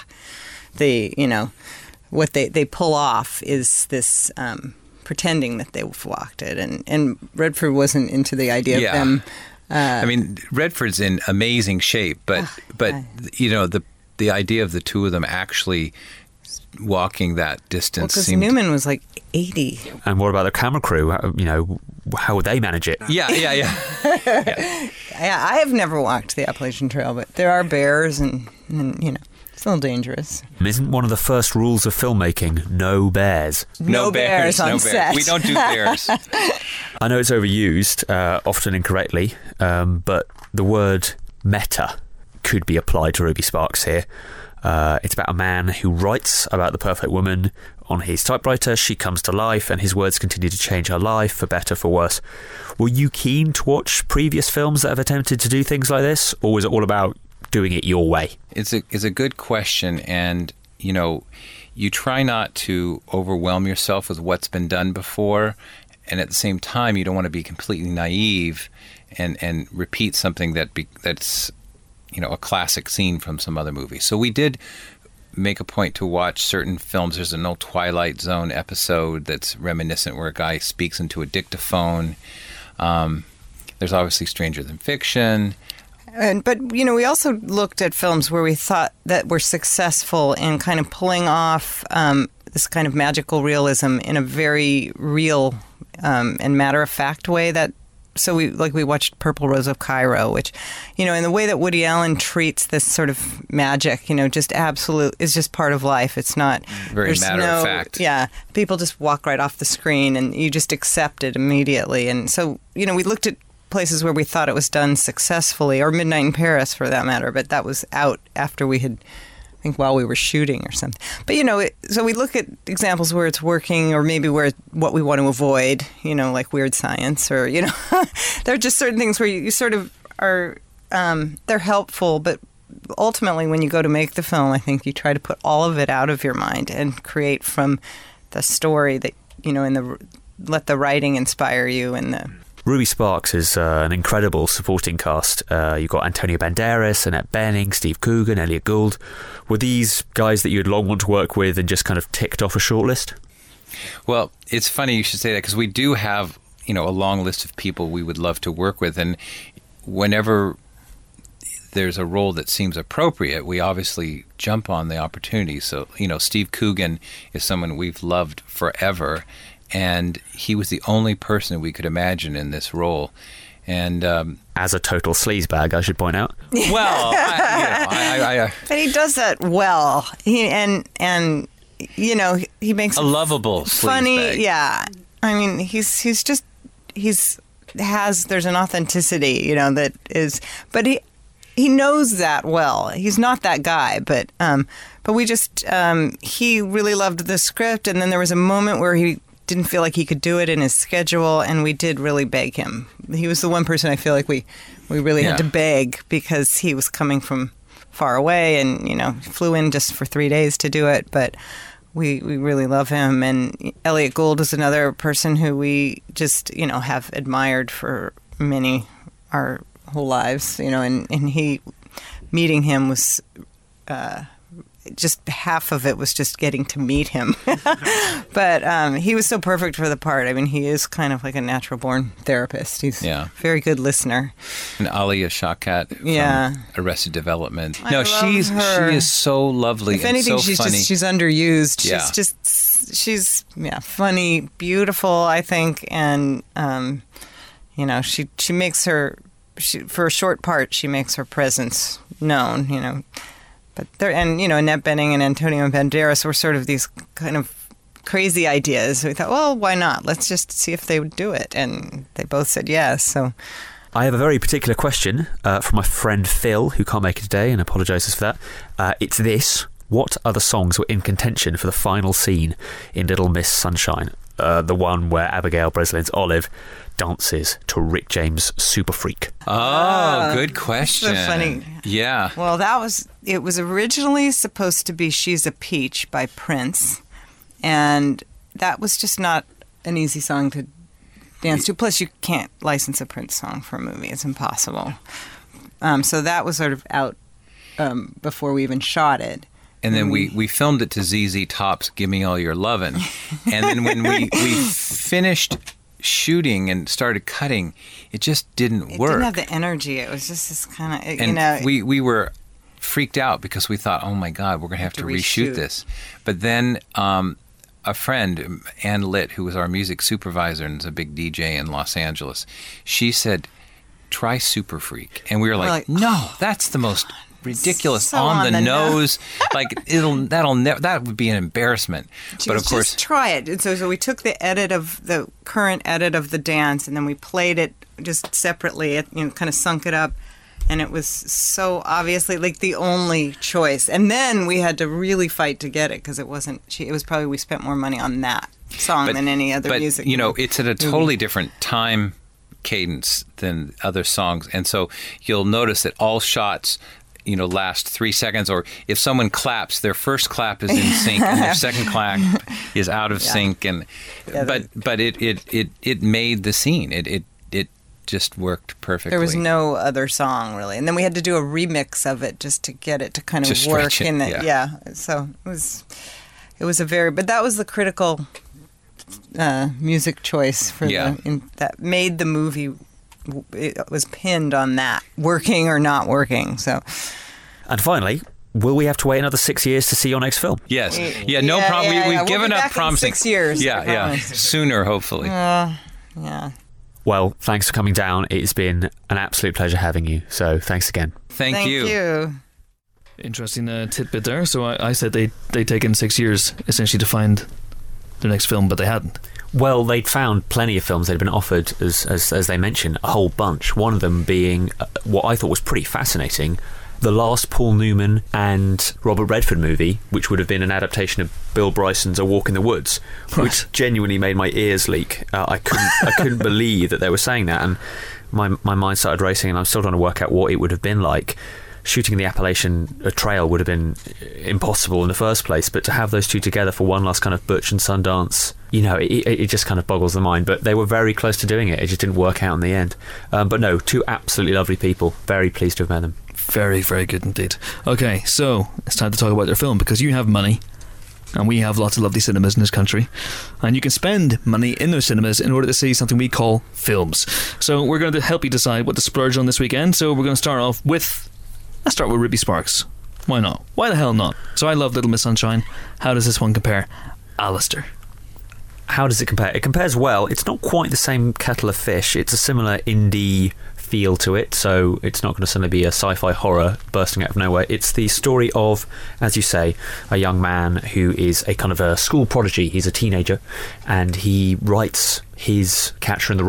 what they pull off is this pretending that they've walked it. And Redford wasn't into the idea of them. I mean, Redford's in amazing shape, but the idea of the two of them actually walking that distance. Because Newman was like 80. And what about the camera crew? How would they manage it? Yeah. I have never walked the Appalachian Trail, but there are bears and it's a little dangerous. Isn't one of the first rules of filmmaking no bears? No bears on set. We don't do bears. I know it's overused, often incorrectly, but the word meta could be applied to Ruby Sparks here. It's about a man who writes about the perfect woman on his typewriter. She comes to life, and his words continue to change her life, for better, for worse. Were you keen to watch previous films that have attempted to do things like this, or was it all about doing it your way? It's a good question, and you try not to overwhelm yourself with what's been done before, and at the same time, you don't want to be completely naive and repeat something that's a classic scene from some other movie. So we did make a point to watch certain films. There's an old Twilight Zone episode that's reminiscent where a guy speaks into a dictaphone. There's obviously Stranger Than Fiction. But we also looked at films where we thought that were successful in kind of pulling off this kind of magical realism in a very real and matter-of-fact way. So we watched Purple Rose of Cairo, which, in the way that Woody Allen treats this sort of magic, just absolute, is just part of life. It's not very matter of fact. Yeah, people just walk right off the screen and you just accept it immediately. And so, we looked at places where we thought it was done successfully, or Midnight in Paris for that matter, but that was out after we had, I think, while we were shooting or something. But, so we look at examples where it's working, or maybe where what we want to avoid, like Weird Science, or, there are just certain things where you sort of are, they're helpful, but ultimately when you go to make the film, I think you try to put all of it out of your mind and create from the story that, let the writing inspire you and the... Ruby Sparks is an incredible supporting cast. You've got Antonio Banderas, Annette Bening, Steve Coogan, Elliot Gould. Were these guys that you'd long want to work with and just kind of ticked off a shortlist? Well, it's funny you should say that, because we do have, a long list of people we would love to work with. And whenever there's a role that seems appropriate, we obviously jump on the opportunity. So, Steve Coogan is someone we've loved forever. And he was the only person we could imagine in this role. And as a total sleazebag, I should point out. Well, but he does that well. He makes a lovable funny. Sleazebag. Yeah, I mean, there's an authenticity, that is. But he knows that well. He's not that guy, but we just he really loved the script, and then there was a moment where he didn't feel like he could do it in his schedule, and we did really beg him. He was the one person I feel like we really had to beg, because he was coming from far away and, flew in just for 3 days to do it, but we really love him. And Elliot Gould is another person who we just, have admired for our whole lives, and he, meeting him was just half of it was just getting to meet him. But he was so perfect for the part. I mean, he is kind of like a natural-born therapist. He's a very good listener. And Alia Shawkat from Arrested Development. She is so lovely. If anything, and so funny. She's underused. Yeah. She's funny, beautiful, I think, and she makes for a short part, she makes her presence known. But Annette Bening and Antonio Banderas were sort of these kind of crazy ideas. We thought, well, why not? Let's just see if they would do it. And they both said yes. So I have a very particular question from my friend Phil, who can't make it today and apologises for that. It's this. What other songs were in contention for the final scene in Little Miss Sunshine? The one where Abigail Breslin's Olive dances to Rick James' Super Freak. Oh, good question. So funny. Yeah. Well, it was originally supposed to be She's a Peach by Prince, and that was just not an easy song to dance to. Plus, you can't license a Prince song for a movie. It's impossible. So that was sort of out before we even shot it. And then we filmed it to ZZ Top's Gimme All Your Lovin'. And then when we finished shooting and started cutting, it just didn't work. It didn't have the energy. It was just this kind of, we were freaked out because we thought, oh my God, we're going to have to reshoot this. But then a friend, Ann Litt, who was our music supervisor and is a big DJ in Los Angeles, she said, try Super Freak. And we were like, no, that's the most ridiculous, so on the nose. Like that would be an embarrassment. But of course, just try it. And so we took the current edit of the dance, and then we played it just separately. Kind of sunk it up, and it was so obviously like the only choice. And then we had to really fight to get it, because it wasn't. It was probably we spent more money on that song than any other music. But it's at a totally different time cadence than other songs, and so you'll notice that all shots last 3 seconds, or if someone claps, their first clap is in sync and their second clap is out of sync, and but it made the scene. It just worked perfectly. There was no other song really, and then we had to do a remix of it just to get it to kind of work in it. So it was a but that was the critical music choice for that made the movie. It was pinned on that, working or not working. So, and finally, will we have to wait another 6 years to see your next film? Yes. No problem. We've given up promising. In 6 years. Yeah. Sooner, hopefully. Yeah. Well, thanks for coming down. It's been an absolute pleasure having you. So, thanks again. Thank you. Interesting tidbit there. So I said they'd taken 6 years essentially to find their next film, but they hadn't. Well, they'd found plenty of films. They'd been offered, as they mentioned, a whole bunch. One of them being what I thought was pretty fascinating, the last Paul Newman and Robert Redford movie, which would have been an adaptation of Bill Bryson's A Walk in the Woods, which genuinely made my ears leak. I couldn't believe that they were saying that, and my mind started racing, and I'm still trying to work out what it would have been like. Shooting the Appalachian Trail would have been impossible in the first place, but to have those two together for one last kind of Butch and Sundance, it just kind of boggles the mind. But they were very close to doing it. It just didn't work out in the end. But no, two absolutely lovely people. Very pleased to have met them. Very, very good indeed. Okay, so it's time to talk about their film, because you have money, and we have lots of lovely cinemas in this country, and you can spend money in those cinemas in order to see something we call films. So we're going to help you decide what to splurge on this weekend. So we're going to start off with... Let's start with Ruby Sparks. Why not? Why the hell not? So I love Little Miss Sunshine. How does this one compare? Alistair. How does it compare? It compares well. It's not quite the same kettle of fish. It's a similar indie feel to it, so it's not going to suddenly be a sci-fi horror bursting out of nowhere. It's the story of, as you say, a young man who is a kind of a school prodigy. He's a teenager, and he writes his Catcher in the Rye,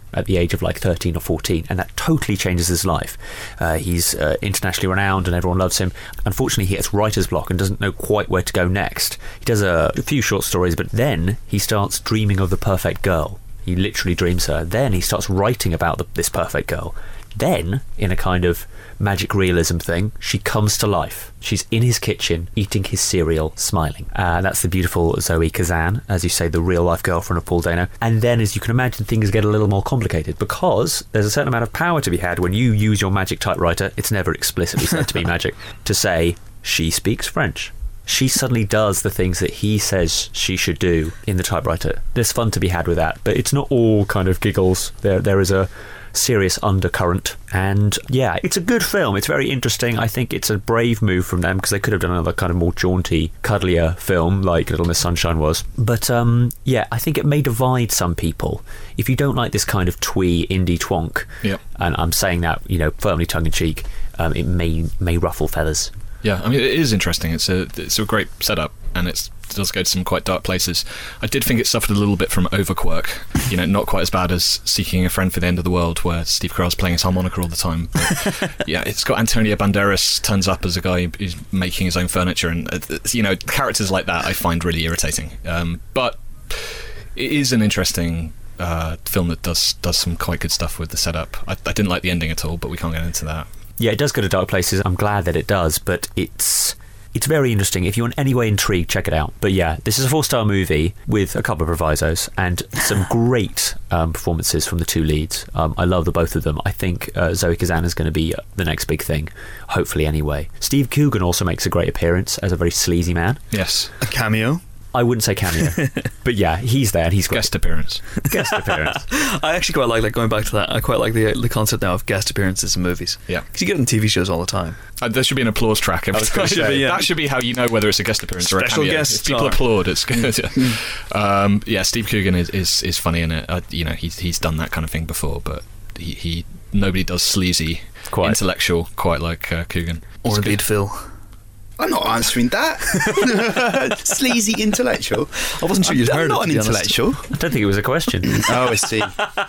at the age of like 13 or 14, and that totally changes his life. He's internationally renowned and everyone loves him. Unfortunately, he gets writer's block and doesn't know quite where to go next. He does a few short stories, but then he starts dreaming of the perfect girl. He literally dreams her. Then he starts writing about this perfect girl. Then, in a kind of magic realism thing, she comes to life. She's in his kitchen, eating his cereal, smiling. That's the beautiful Zoe Kazan, as you say, the real-life girlfriend of Paul Dano. And then, as you can imagine, things get a little more complicated, because there's a certain amount of power to be had when you use your magic typewriter. It's never explicitly said to be magic, to say, she speaks French. She suddenly does the things that he says she should do in the typewriter. There's fun to be had with that, but it's not all kind of giggles. There is a serious undercurrent, and yeah, it's a good film. It's very interesting. I think it's a brave move from them, because they could have done another kind of more jaunty, cuddlier film like Little Miss Sunshine was. But yeah, I think it may divide some people. If you don't like this kind of twee indie twonk, and I'm saying that, you know, firmly tongue-in-cheek, it may ruffle feathers. Yeah, I mean, it is interesting. It's a great setup, and it does go to some quite dark places. I did think it suffered a little bit from overquirk. You know, not quite as bad as Seeking a Friend for the End of the World, where Steve Carell's playing his harmonica all the time. But, yeah, it's got Antonio Banderas turns up as a guy who's making his own furniture, and you know, characters like that I find really irritating. But it is an interesting film that does some quite good stuff with the setup. I didn't like the ending at all, but we can't get into that. Yeah, it does go to dark places. I'm glad that it does, but it's very interesting. If you're in any way intrigued, check it out. But yeah, this is a 4-star movie with a couple of provisos and some great performances from the two leads. I love the both of them. I think Zoe Kazan is going to be the next big thing, hopefully anyway. Steve Coogan also makes a great appearance as a very sleazy man. Yes. A cameo. I wouldn't say cameo, but yeah, he's there and he's guest appearance. Guest appearance. I actually quite like that. Going back to that, I quite like the concept now of guest appearances in movies. Yeah, because you get it in TV shows all the time. There should be an applause track every time. That should be how you know whether it's a guest appearance or a cameo. Guest if people applaud, it's good. Yeah, Steve Coogan is funny in it. You know, he's done that kind of thing before, but he nobody does sleazy intellectual quite like Coogan. Or indeed Phil. I'm not answering that. Sleazy intellectual. I wasn't sure you'd heard it. I'm not an intellectual. I don't think it was a question. Oh, I see.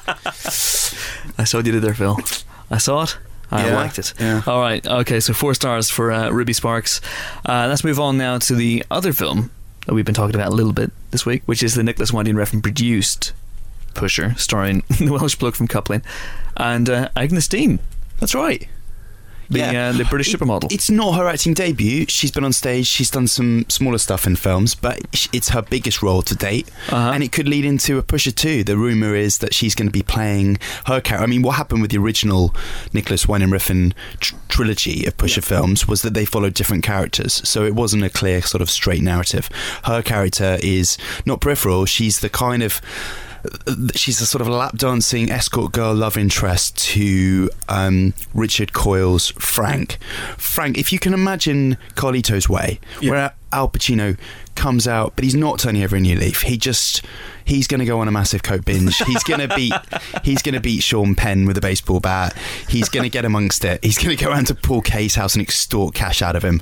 I saw what you did there, Phil. I saw it. I liked it. Yeah. All right. Okay, so 4 stars for Ruby Sparks. Let's move on now to the other film that we've been talking about a little bit this week, which is the Nicholas Winding Refn produced Pusher, starring the Welsh bloke from Coupling and Agnes Dean. That's right. The British supermodel. It's not her acting debut. She's been on stage. She's done some smaller stuff in films, but it's her biggest role to date. And it could lead into a Pusher 2. The rumour is that she's going to be playing her character. I mean, what happened with the original Nicholas Winding Refn trilogy of Pusher films was that they followed different characters, so it wasn't a clear sort of straight narrative. Her character is not peripheral. She's the kind of... she's a sort of lap dancing escort girl love interest to Richard Coyle's Frank. Frank, if you can imagine Carlito's Way, where Al Pacino comes out, but he's not turning over a new leaf. He's going to go on a massive coke binge. He's going to beat Sean Penn with a baseball bat. He's going to get amongst it. He's going to go around to Paul Kaye's house and extort cash out of him.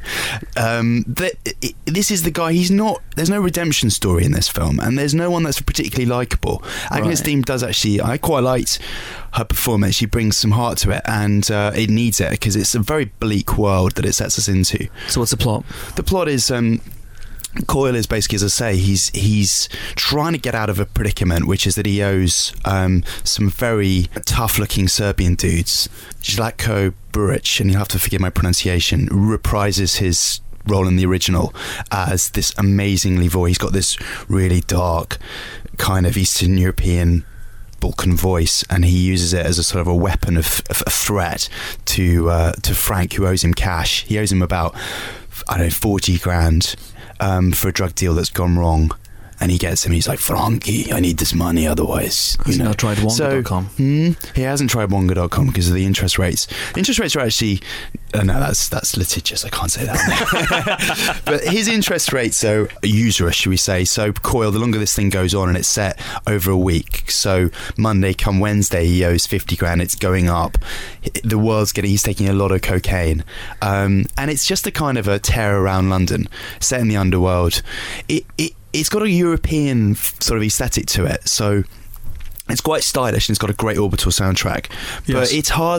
This is the guy. There's no redemption story in this film, and there's no one that's particularly likable. Agnes Dean does actually. I quite liked her performance. She brings some heart to it, and it needs it because it's a very bleak world that it sets us into. So what's the plot? The plot is Coyle is basically, as I say, he's trying to get out of a predicament, which is that he owes some very tough-looking Serbian dudes. Zlatko Buric, and you'll have to forgive my pronunciation, reprises his role in the original as this amazingly voice. He's got this really dark kind of Eastern European Balkan voice, and he uses it as a sort of a weapon of a threat to Frank, who owes him cash. He owes him about, I don't know, 40 grand for a drug deal that's gone wrong, and he gets him. He's like, Frankie, I need this money, otherwise. He's not tried Wonga.com. He hasn't tried Wonga.com because of the interest rates. Interest rates are actually no, that's litigious. I can't say that. But his interest rates are usurious, should we say? So Coyle, the longer this thing goes on, and it's set over a week. So Monday come Wednesday, he owes 50 grand. It's going up. The world's he's taking a lot of cocaine, and it's just a kind of a tear around London, set in the underworld. It's got a European sort of aesthetic to it. So It's quite stylish and it's got a great Orbital soundtrack, but it's hard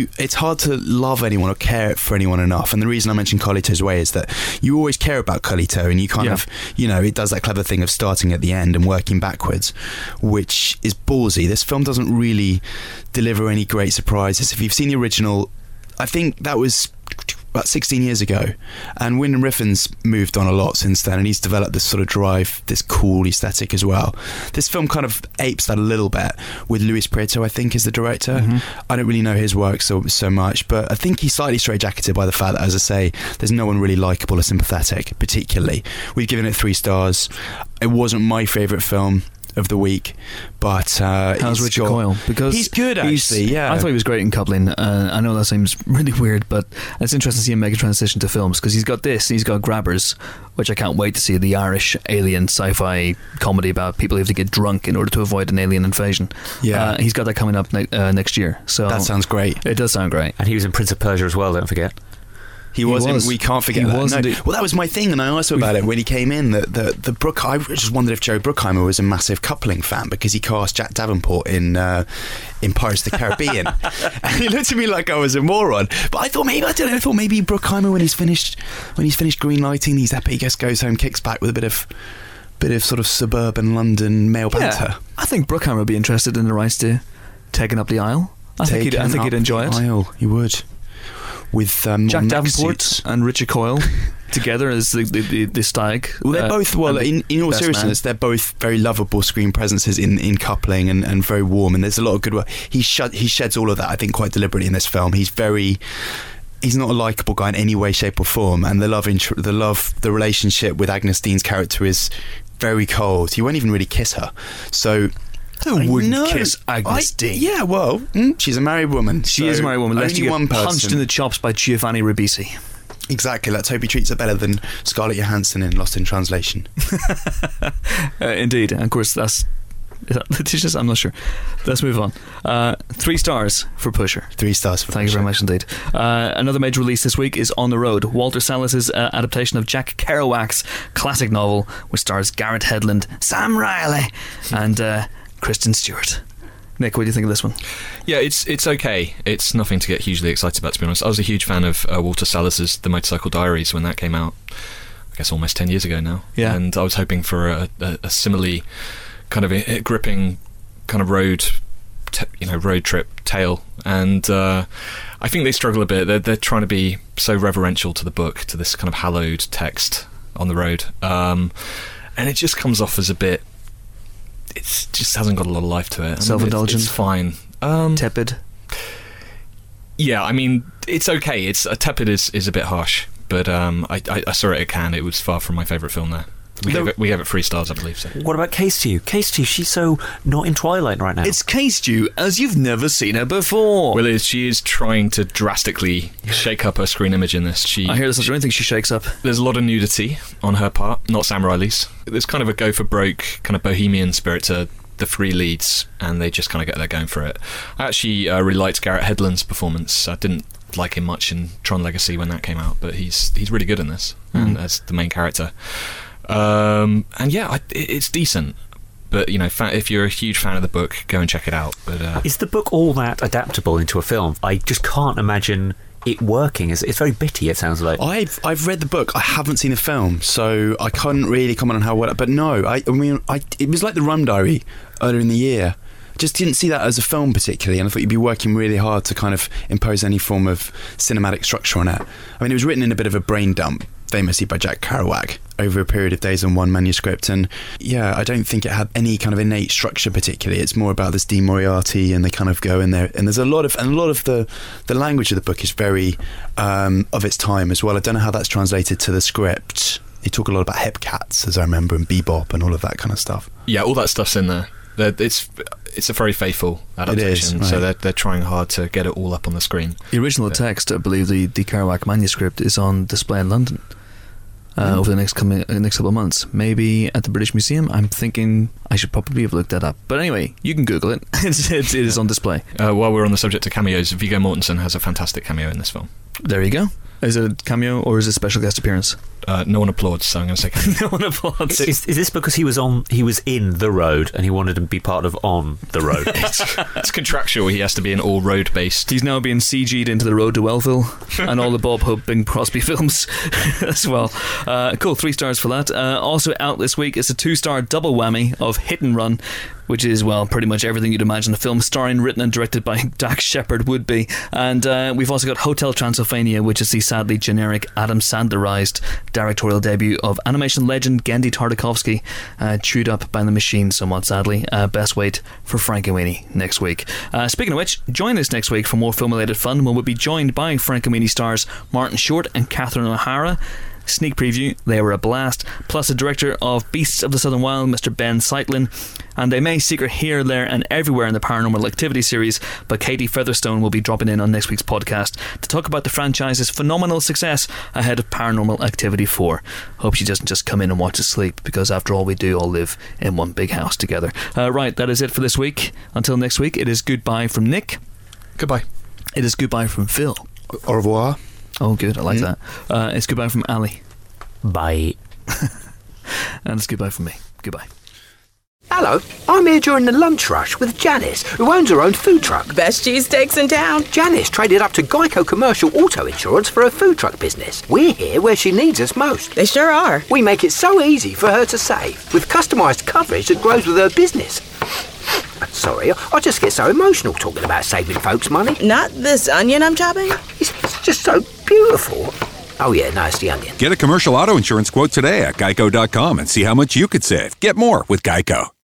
to love anyone or care for anyone enough. And the reason I mentioned Carlito's Way is that you always care about Carlito, and you kind of, it does that clever thing of starting at the end and working backwards, which is ballsy. This film doesn't really deliver any great surprises. If you've seen the original, I think that was about 16 years ago, and Wyndham Riffin's moved on a lot since then, and he's developed this sort of drive, this cool aesthetic as well. This film kind of apes that a little bit, with Luis Prieto, I think, is the director. I don't really know his work so much, but I think he's slightly straitjacketed by the fact that, as I say, there's no one really likeable or sympathetic, particularly. We've given it 3 stars. It wasn't my favourite film of the week, but how's Richard Coyle? Because he's good, actually. I thought he was great in Coupling. I know that seems really weird, but it's interesting to see him make a transition to films, because he's got this, he's got Grabbers, which I can't wait to see, the Irish alien sci-fi comedy about people who have to get drunk in order to avoid an alien invasion. He's got that coming up next year, so that sounds great. It does sound great. And he was in Prince of Persia as well, don't forget. He was. We can't forget that. No. Well, that was my thing, and I asked him about it when he came in. The Brook. I just wondered if Jerry Bruckheimer was a massive Coupling fan, because he cast Jack Davenport in Pirates of the Caribbean, and he looked at me like I was a moron. But I thought maybe Bruckheimer, when he's finished greenlighting these epic Guest Goes Home kicks back with a bit of sort of suburban London male banter. I think Bruckheimer would be interested in the rights to Taking Up the Aisle. I think he'd enjoy it. He would. With Jack Davenport and Richard Coyle together as the stag. Well, they're both, in all seriousness, they're both very lovable screen presences in Coupling, and very warm, and there's a lot of good work. He sheds all of that, I think, quite deliberately in this film. He's not a likeable guy in any way, shape or form, and the relationship with Agnes Dean's character is very cold. He won't even really kiss her. So who wouldn't kiss Agnes Dean? Yeah, well, she's a married woman. She is a married woman. Only one person. Punched in the chops by Giovanni Ribisi. Exactly. Let's hope he treats her better than Scarlett Johansson in Lost in Translation. Indeed. And of course, is that litigious? I'm not sure. Let's move on. 3 stars for Pusher. 3 stars for Pusher. Thank you very much indeed. Another major release this week is On the Road, Walter Sallis's adaptation of Jack Kerouac's classic novel, which stars Garrett Hedlund, Sam Riley, and Kristen Stewart. Nick, what do you think of this one? Yeah, it's okay. It's nothing to get hugely excited about, to be honest. I was a huge fan of Walter Sallis's The Motorcycle Diaries when that came out, I guess almost 10 years ago now. Yeah. And I was hoping for a similarly kind of a gripping kind of road trip tale. And I think they struggle a bit. They're trying to be so reverential to the book, to this kind of hallowed text on the road. And it just comes off as a bit... It just hasn't got a lot of life to it. Self-indulgent. It's fine. Tepid. Yeah, I mean, it's okay. Tepid is a bit harsh, but I saw it at Cannes. It was far from my favourite film there. We gave it 3 stars, I believe. So. What about Case Stew? Case Stew, she's so not in Twilight right now. It's Case Stew as you've never seen her before. Well, she is trying to drastically shake up her screen image in this. I hear that's the only thing she shakes up. There's a lot of nudity on her part, not Sam Riley's. There's kind of a go for broke, kind of bohemian spirit to the 3 leads, and they just kind of get there going for it. I actually really liked Garrett Hedlund's performance. I didn't like him much in Tron Legacy when that came out, but he's really good in this, and as the main character. And yeah, it's decent, but if you're a huge fan of the book, go and check it out. But is the book all that adaptable into a film? I just can't imagine it working. It's very bitty, it sounds like. I've read the book. I haven't seen the film, so I couldn't really comment on how well. But no, I mean, it was like the Rum Diary earlier in the year. Just didn't see that as a film particularly, and I thought you'd be working really hard to kind of impose any form of cinematic structure on it. I mean, it was written in a bit of a brain dump, famously by Jack Kerouac, over a period of days on one manuscript, and yeah, I don't think it had any kind of innate structure particularly. It's more about this Dean Moriarty, and they kind of go in there, and there's a lot of the language of the book is very of its time as well. I don't know how that's translated to the script. They talk a lot about hepcats, as I remember, and bebop and all of that kind of stuff. Yeah, all that stuff's in there. It's a very faithful adaptation, right. So they're trying hard to get it all up on the screen. The original text, I believe, the Kerouac manuscript is on display in London over the next couple of months. Maybe at the British Museum. I'm thinking I should probably have looked that up. But anyway, you can Google it. It is on display. While we're on the subject of cameos, Viggo Mortensen has a fantastic cameo in this film. There you go. Is it a cameo or is it a special guest appearance? No one applauds, so I'm going to say cameo. No one applauds. Is this because he was in The Road and he wanted to be part of On the Road? It's contractual. He has to be in all road based. He's now being CG'd into The Road to Wellville and all the Bob Hope, Bing Crosby films as well. Cool, 3 stars for that. Also out this week is a 2-star double whammy of Hit and Run, which is, well, pretty much everything you'd imagine a film starring, written and directed by Dax Shepard would be. And we've also got Hotel Transylvania, which is the sadly generic Adam Sandlerized directorial debut of animation legend Genndy Tartakovsky, chewed up by the machine somewhat sadly. Best wait for Frankenweenie next week. Speaking of which, join us next week for more film-related fun, when we'll be joined by Frankenweenie stars Martin Short and Catherine O'Hara. Sneak preview, they were a blast, plus the director of Beasts of the Southern Wild, Mr. Ben Seitlin, and they may secret here, there and everywhere in the Paranormal Activity series, but Katie Featherstone will be dropping in on next week's podcast to talk about the franchise's phenomenal success ahead of Paranormal Activity 4. Hope she doesn't just come in and watch us sleep, because after all we do all live in one big house together. Right, that is it for this week. Until next week, it is goodbye from Nick. Goodbye. It is goodbye from Phil. Au revoir. Oh, good. I like that. It's goodbye from Ali. Bye. And it's goodbye from me. Goodbye. Hello, I'm here during the lunch rush with Janice, who owns her own food truck. Best cheesesteaks in town. Janice traded up to Geico Commercial Auto Insurance for her food truck business. We're here where she needs us most. They sure are. We make it so easy for her to save, with customised coverage that grows with her business. Sorry, I just get so emotional talking about saving folks money. Not this onion I'm chopping? It's just so beautiful. Oh yeah, no, it's the onion. Get a commercial auto insurance quote today at geico.com and see how much you could save. Get more with Geico.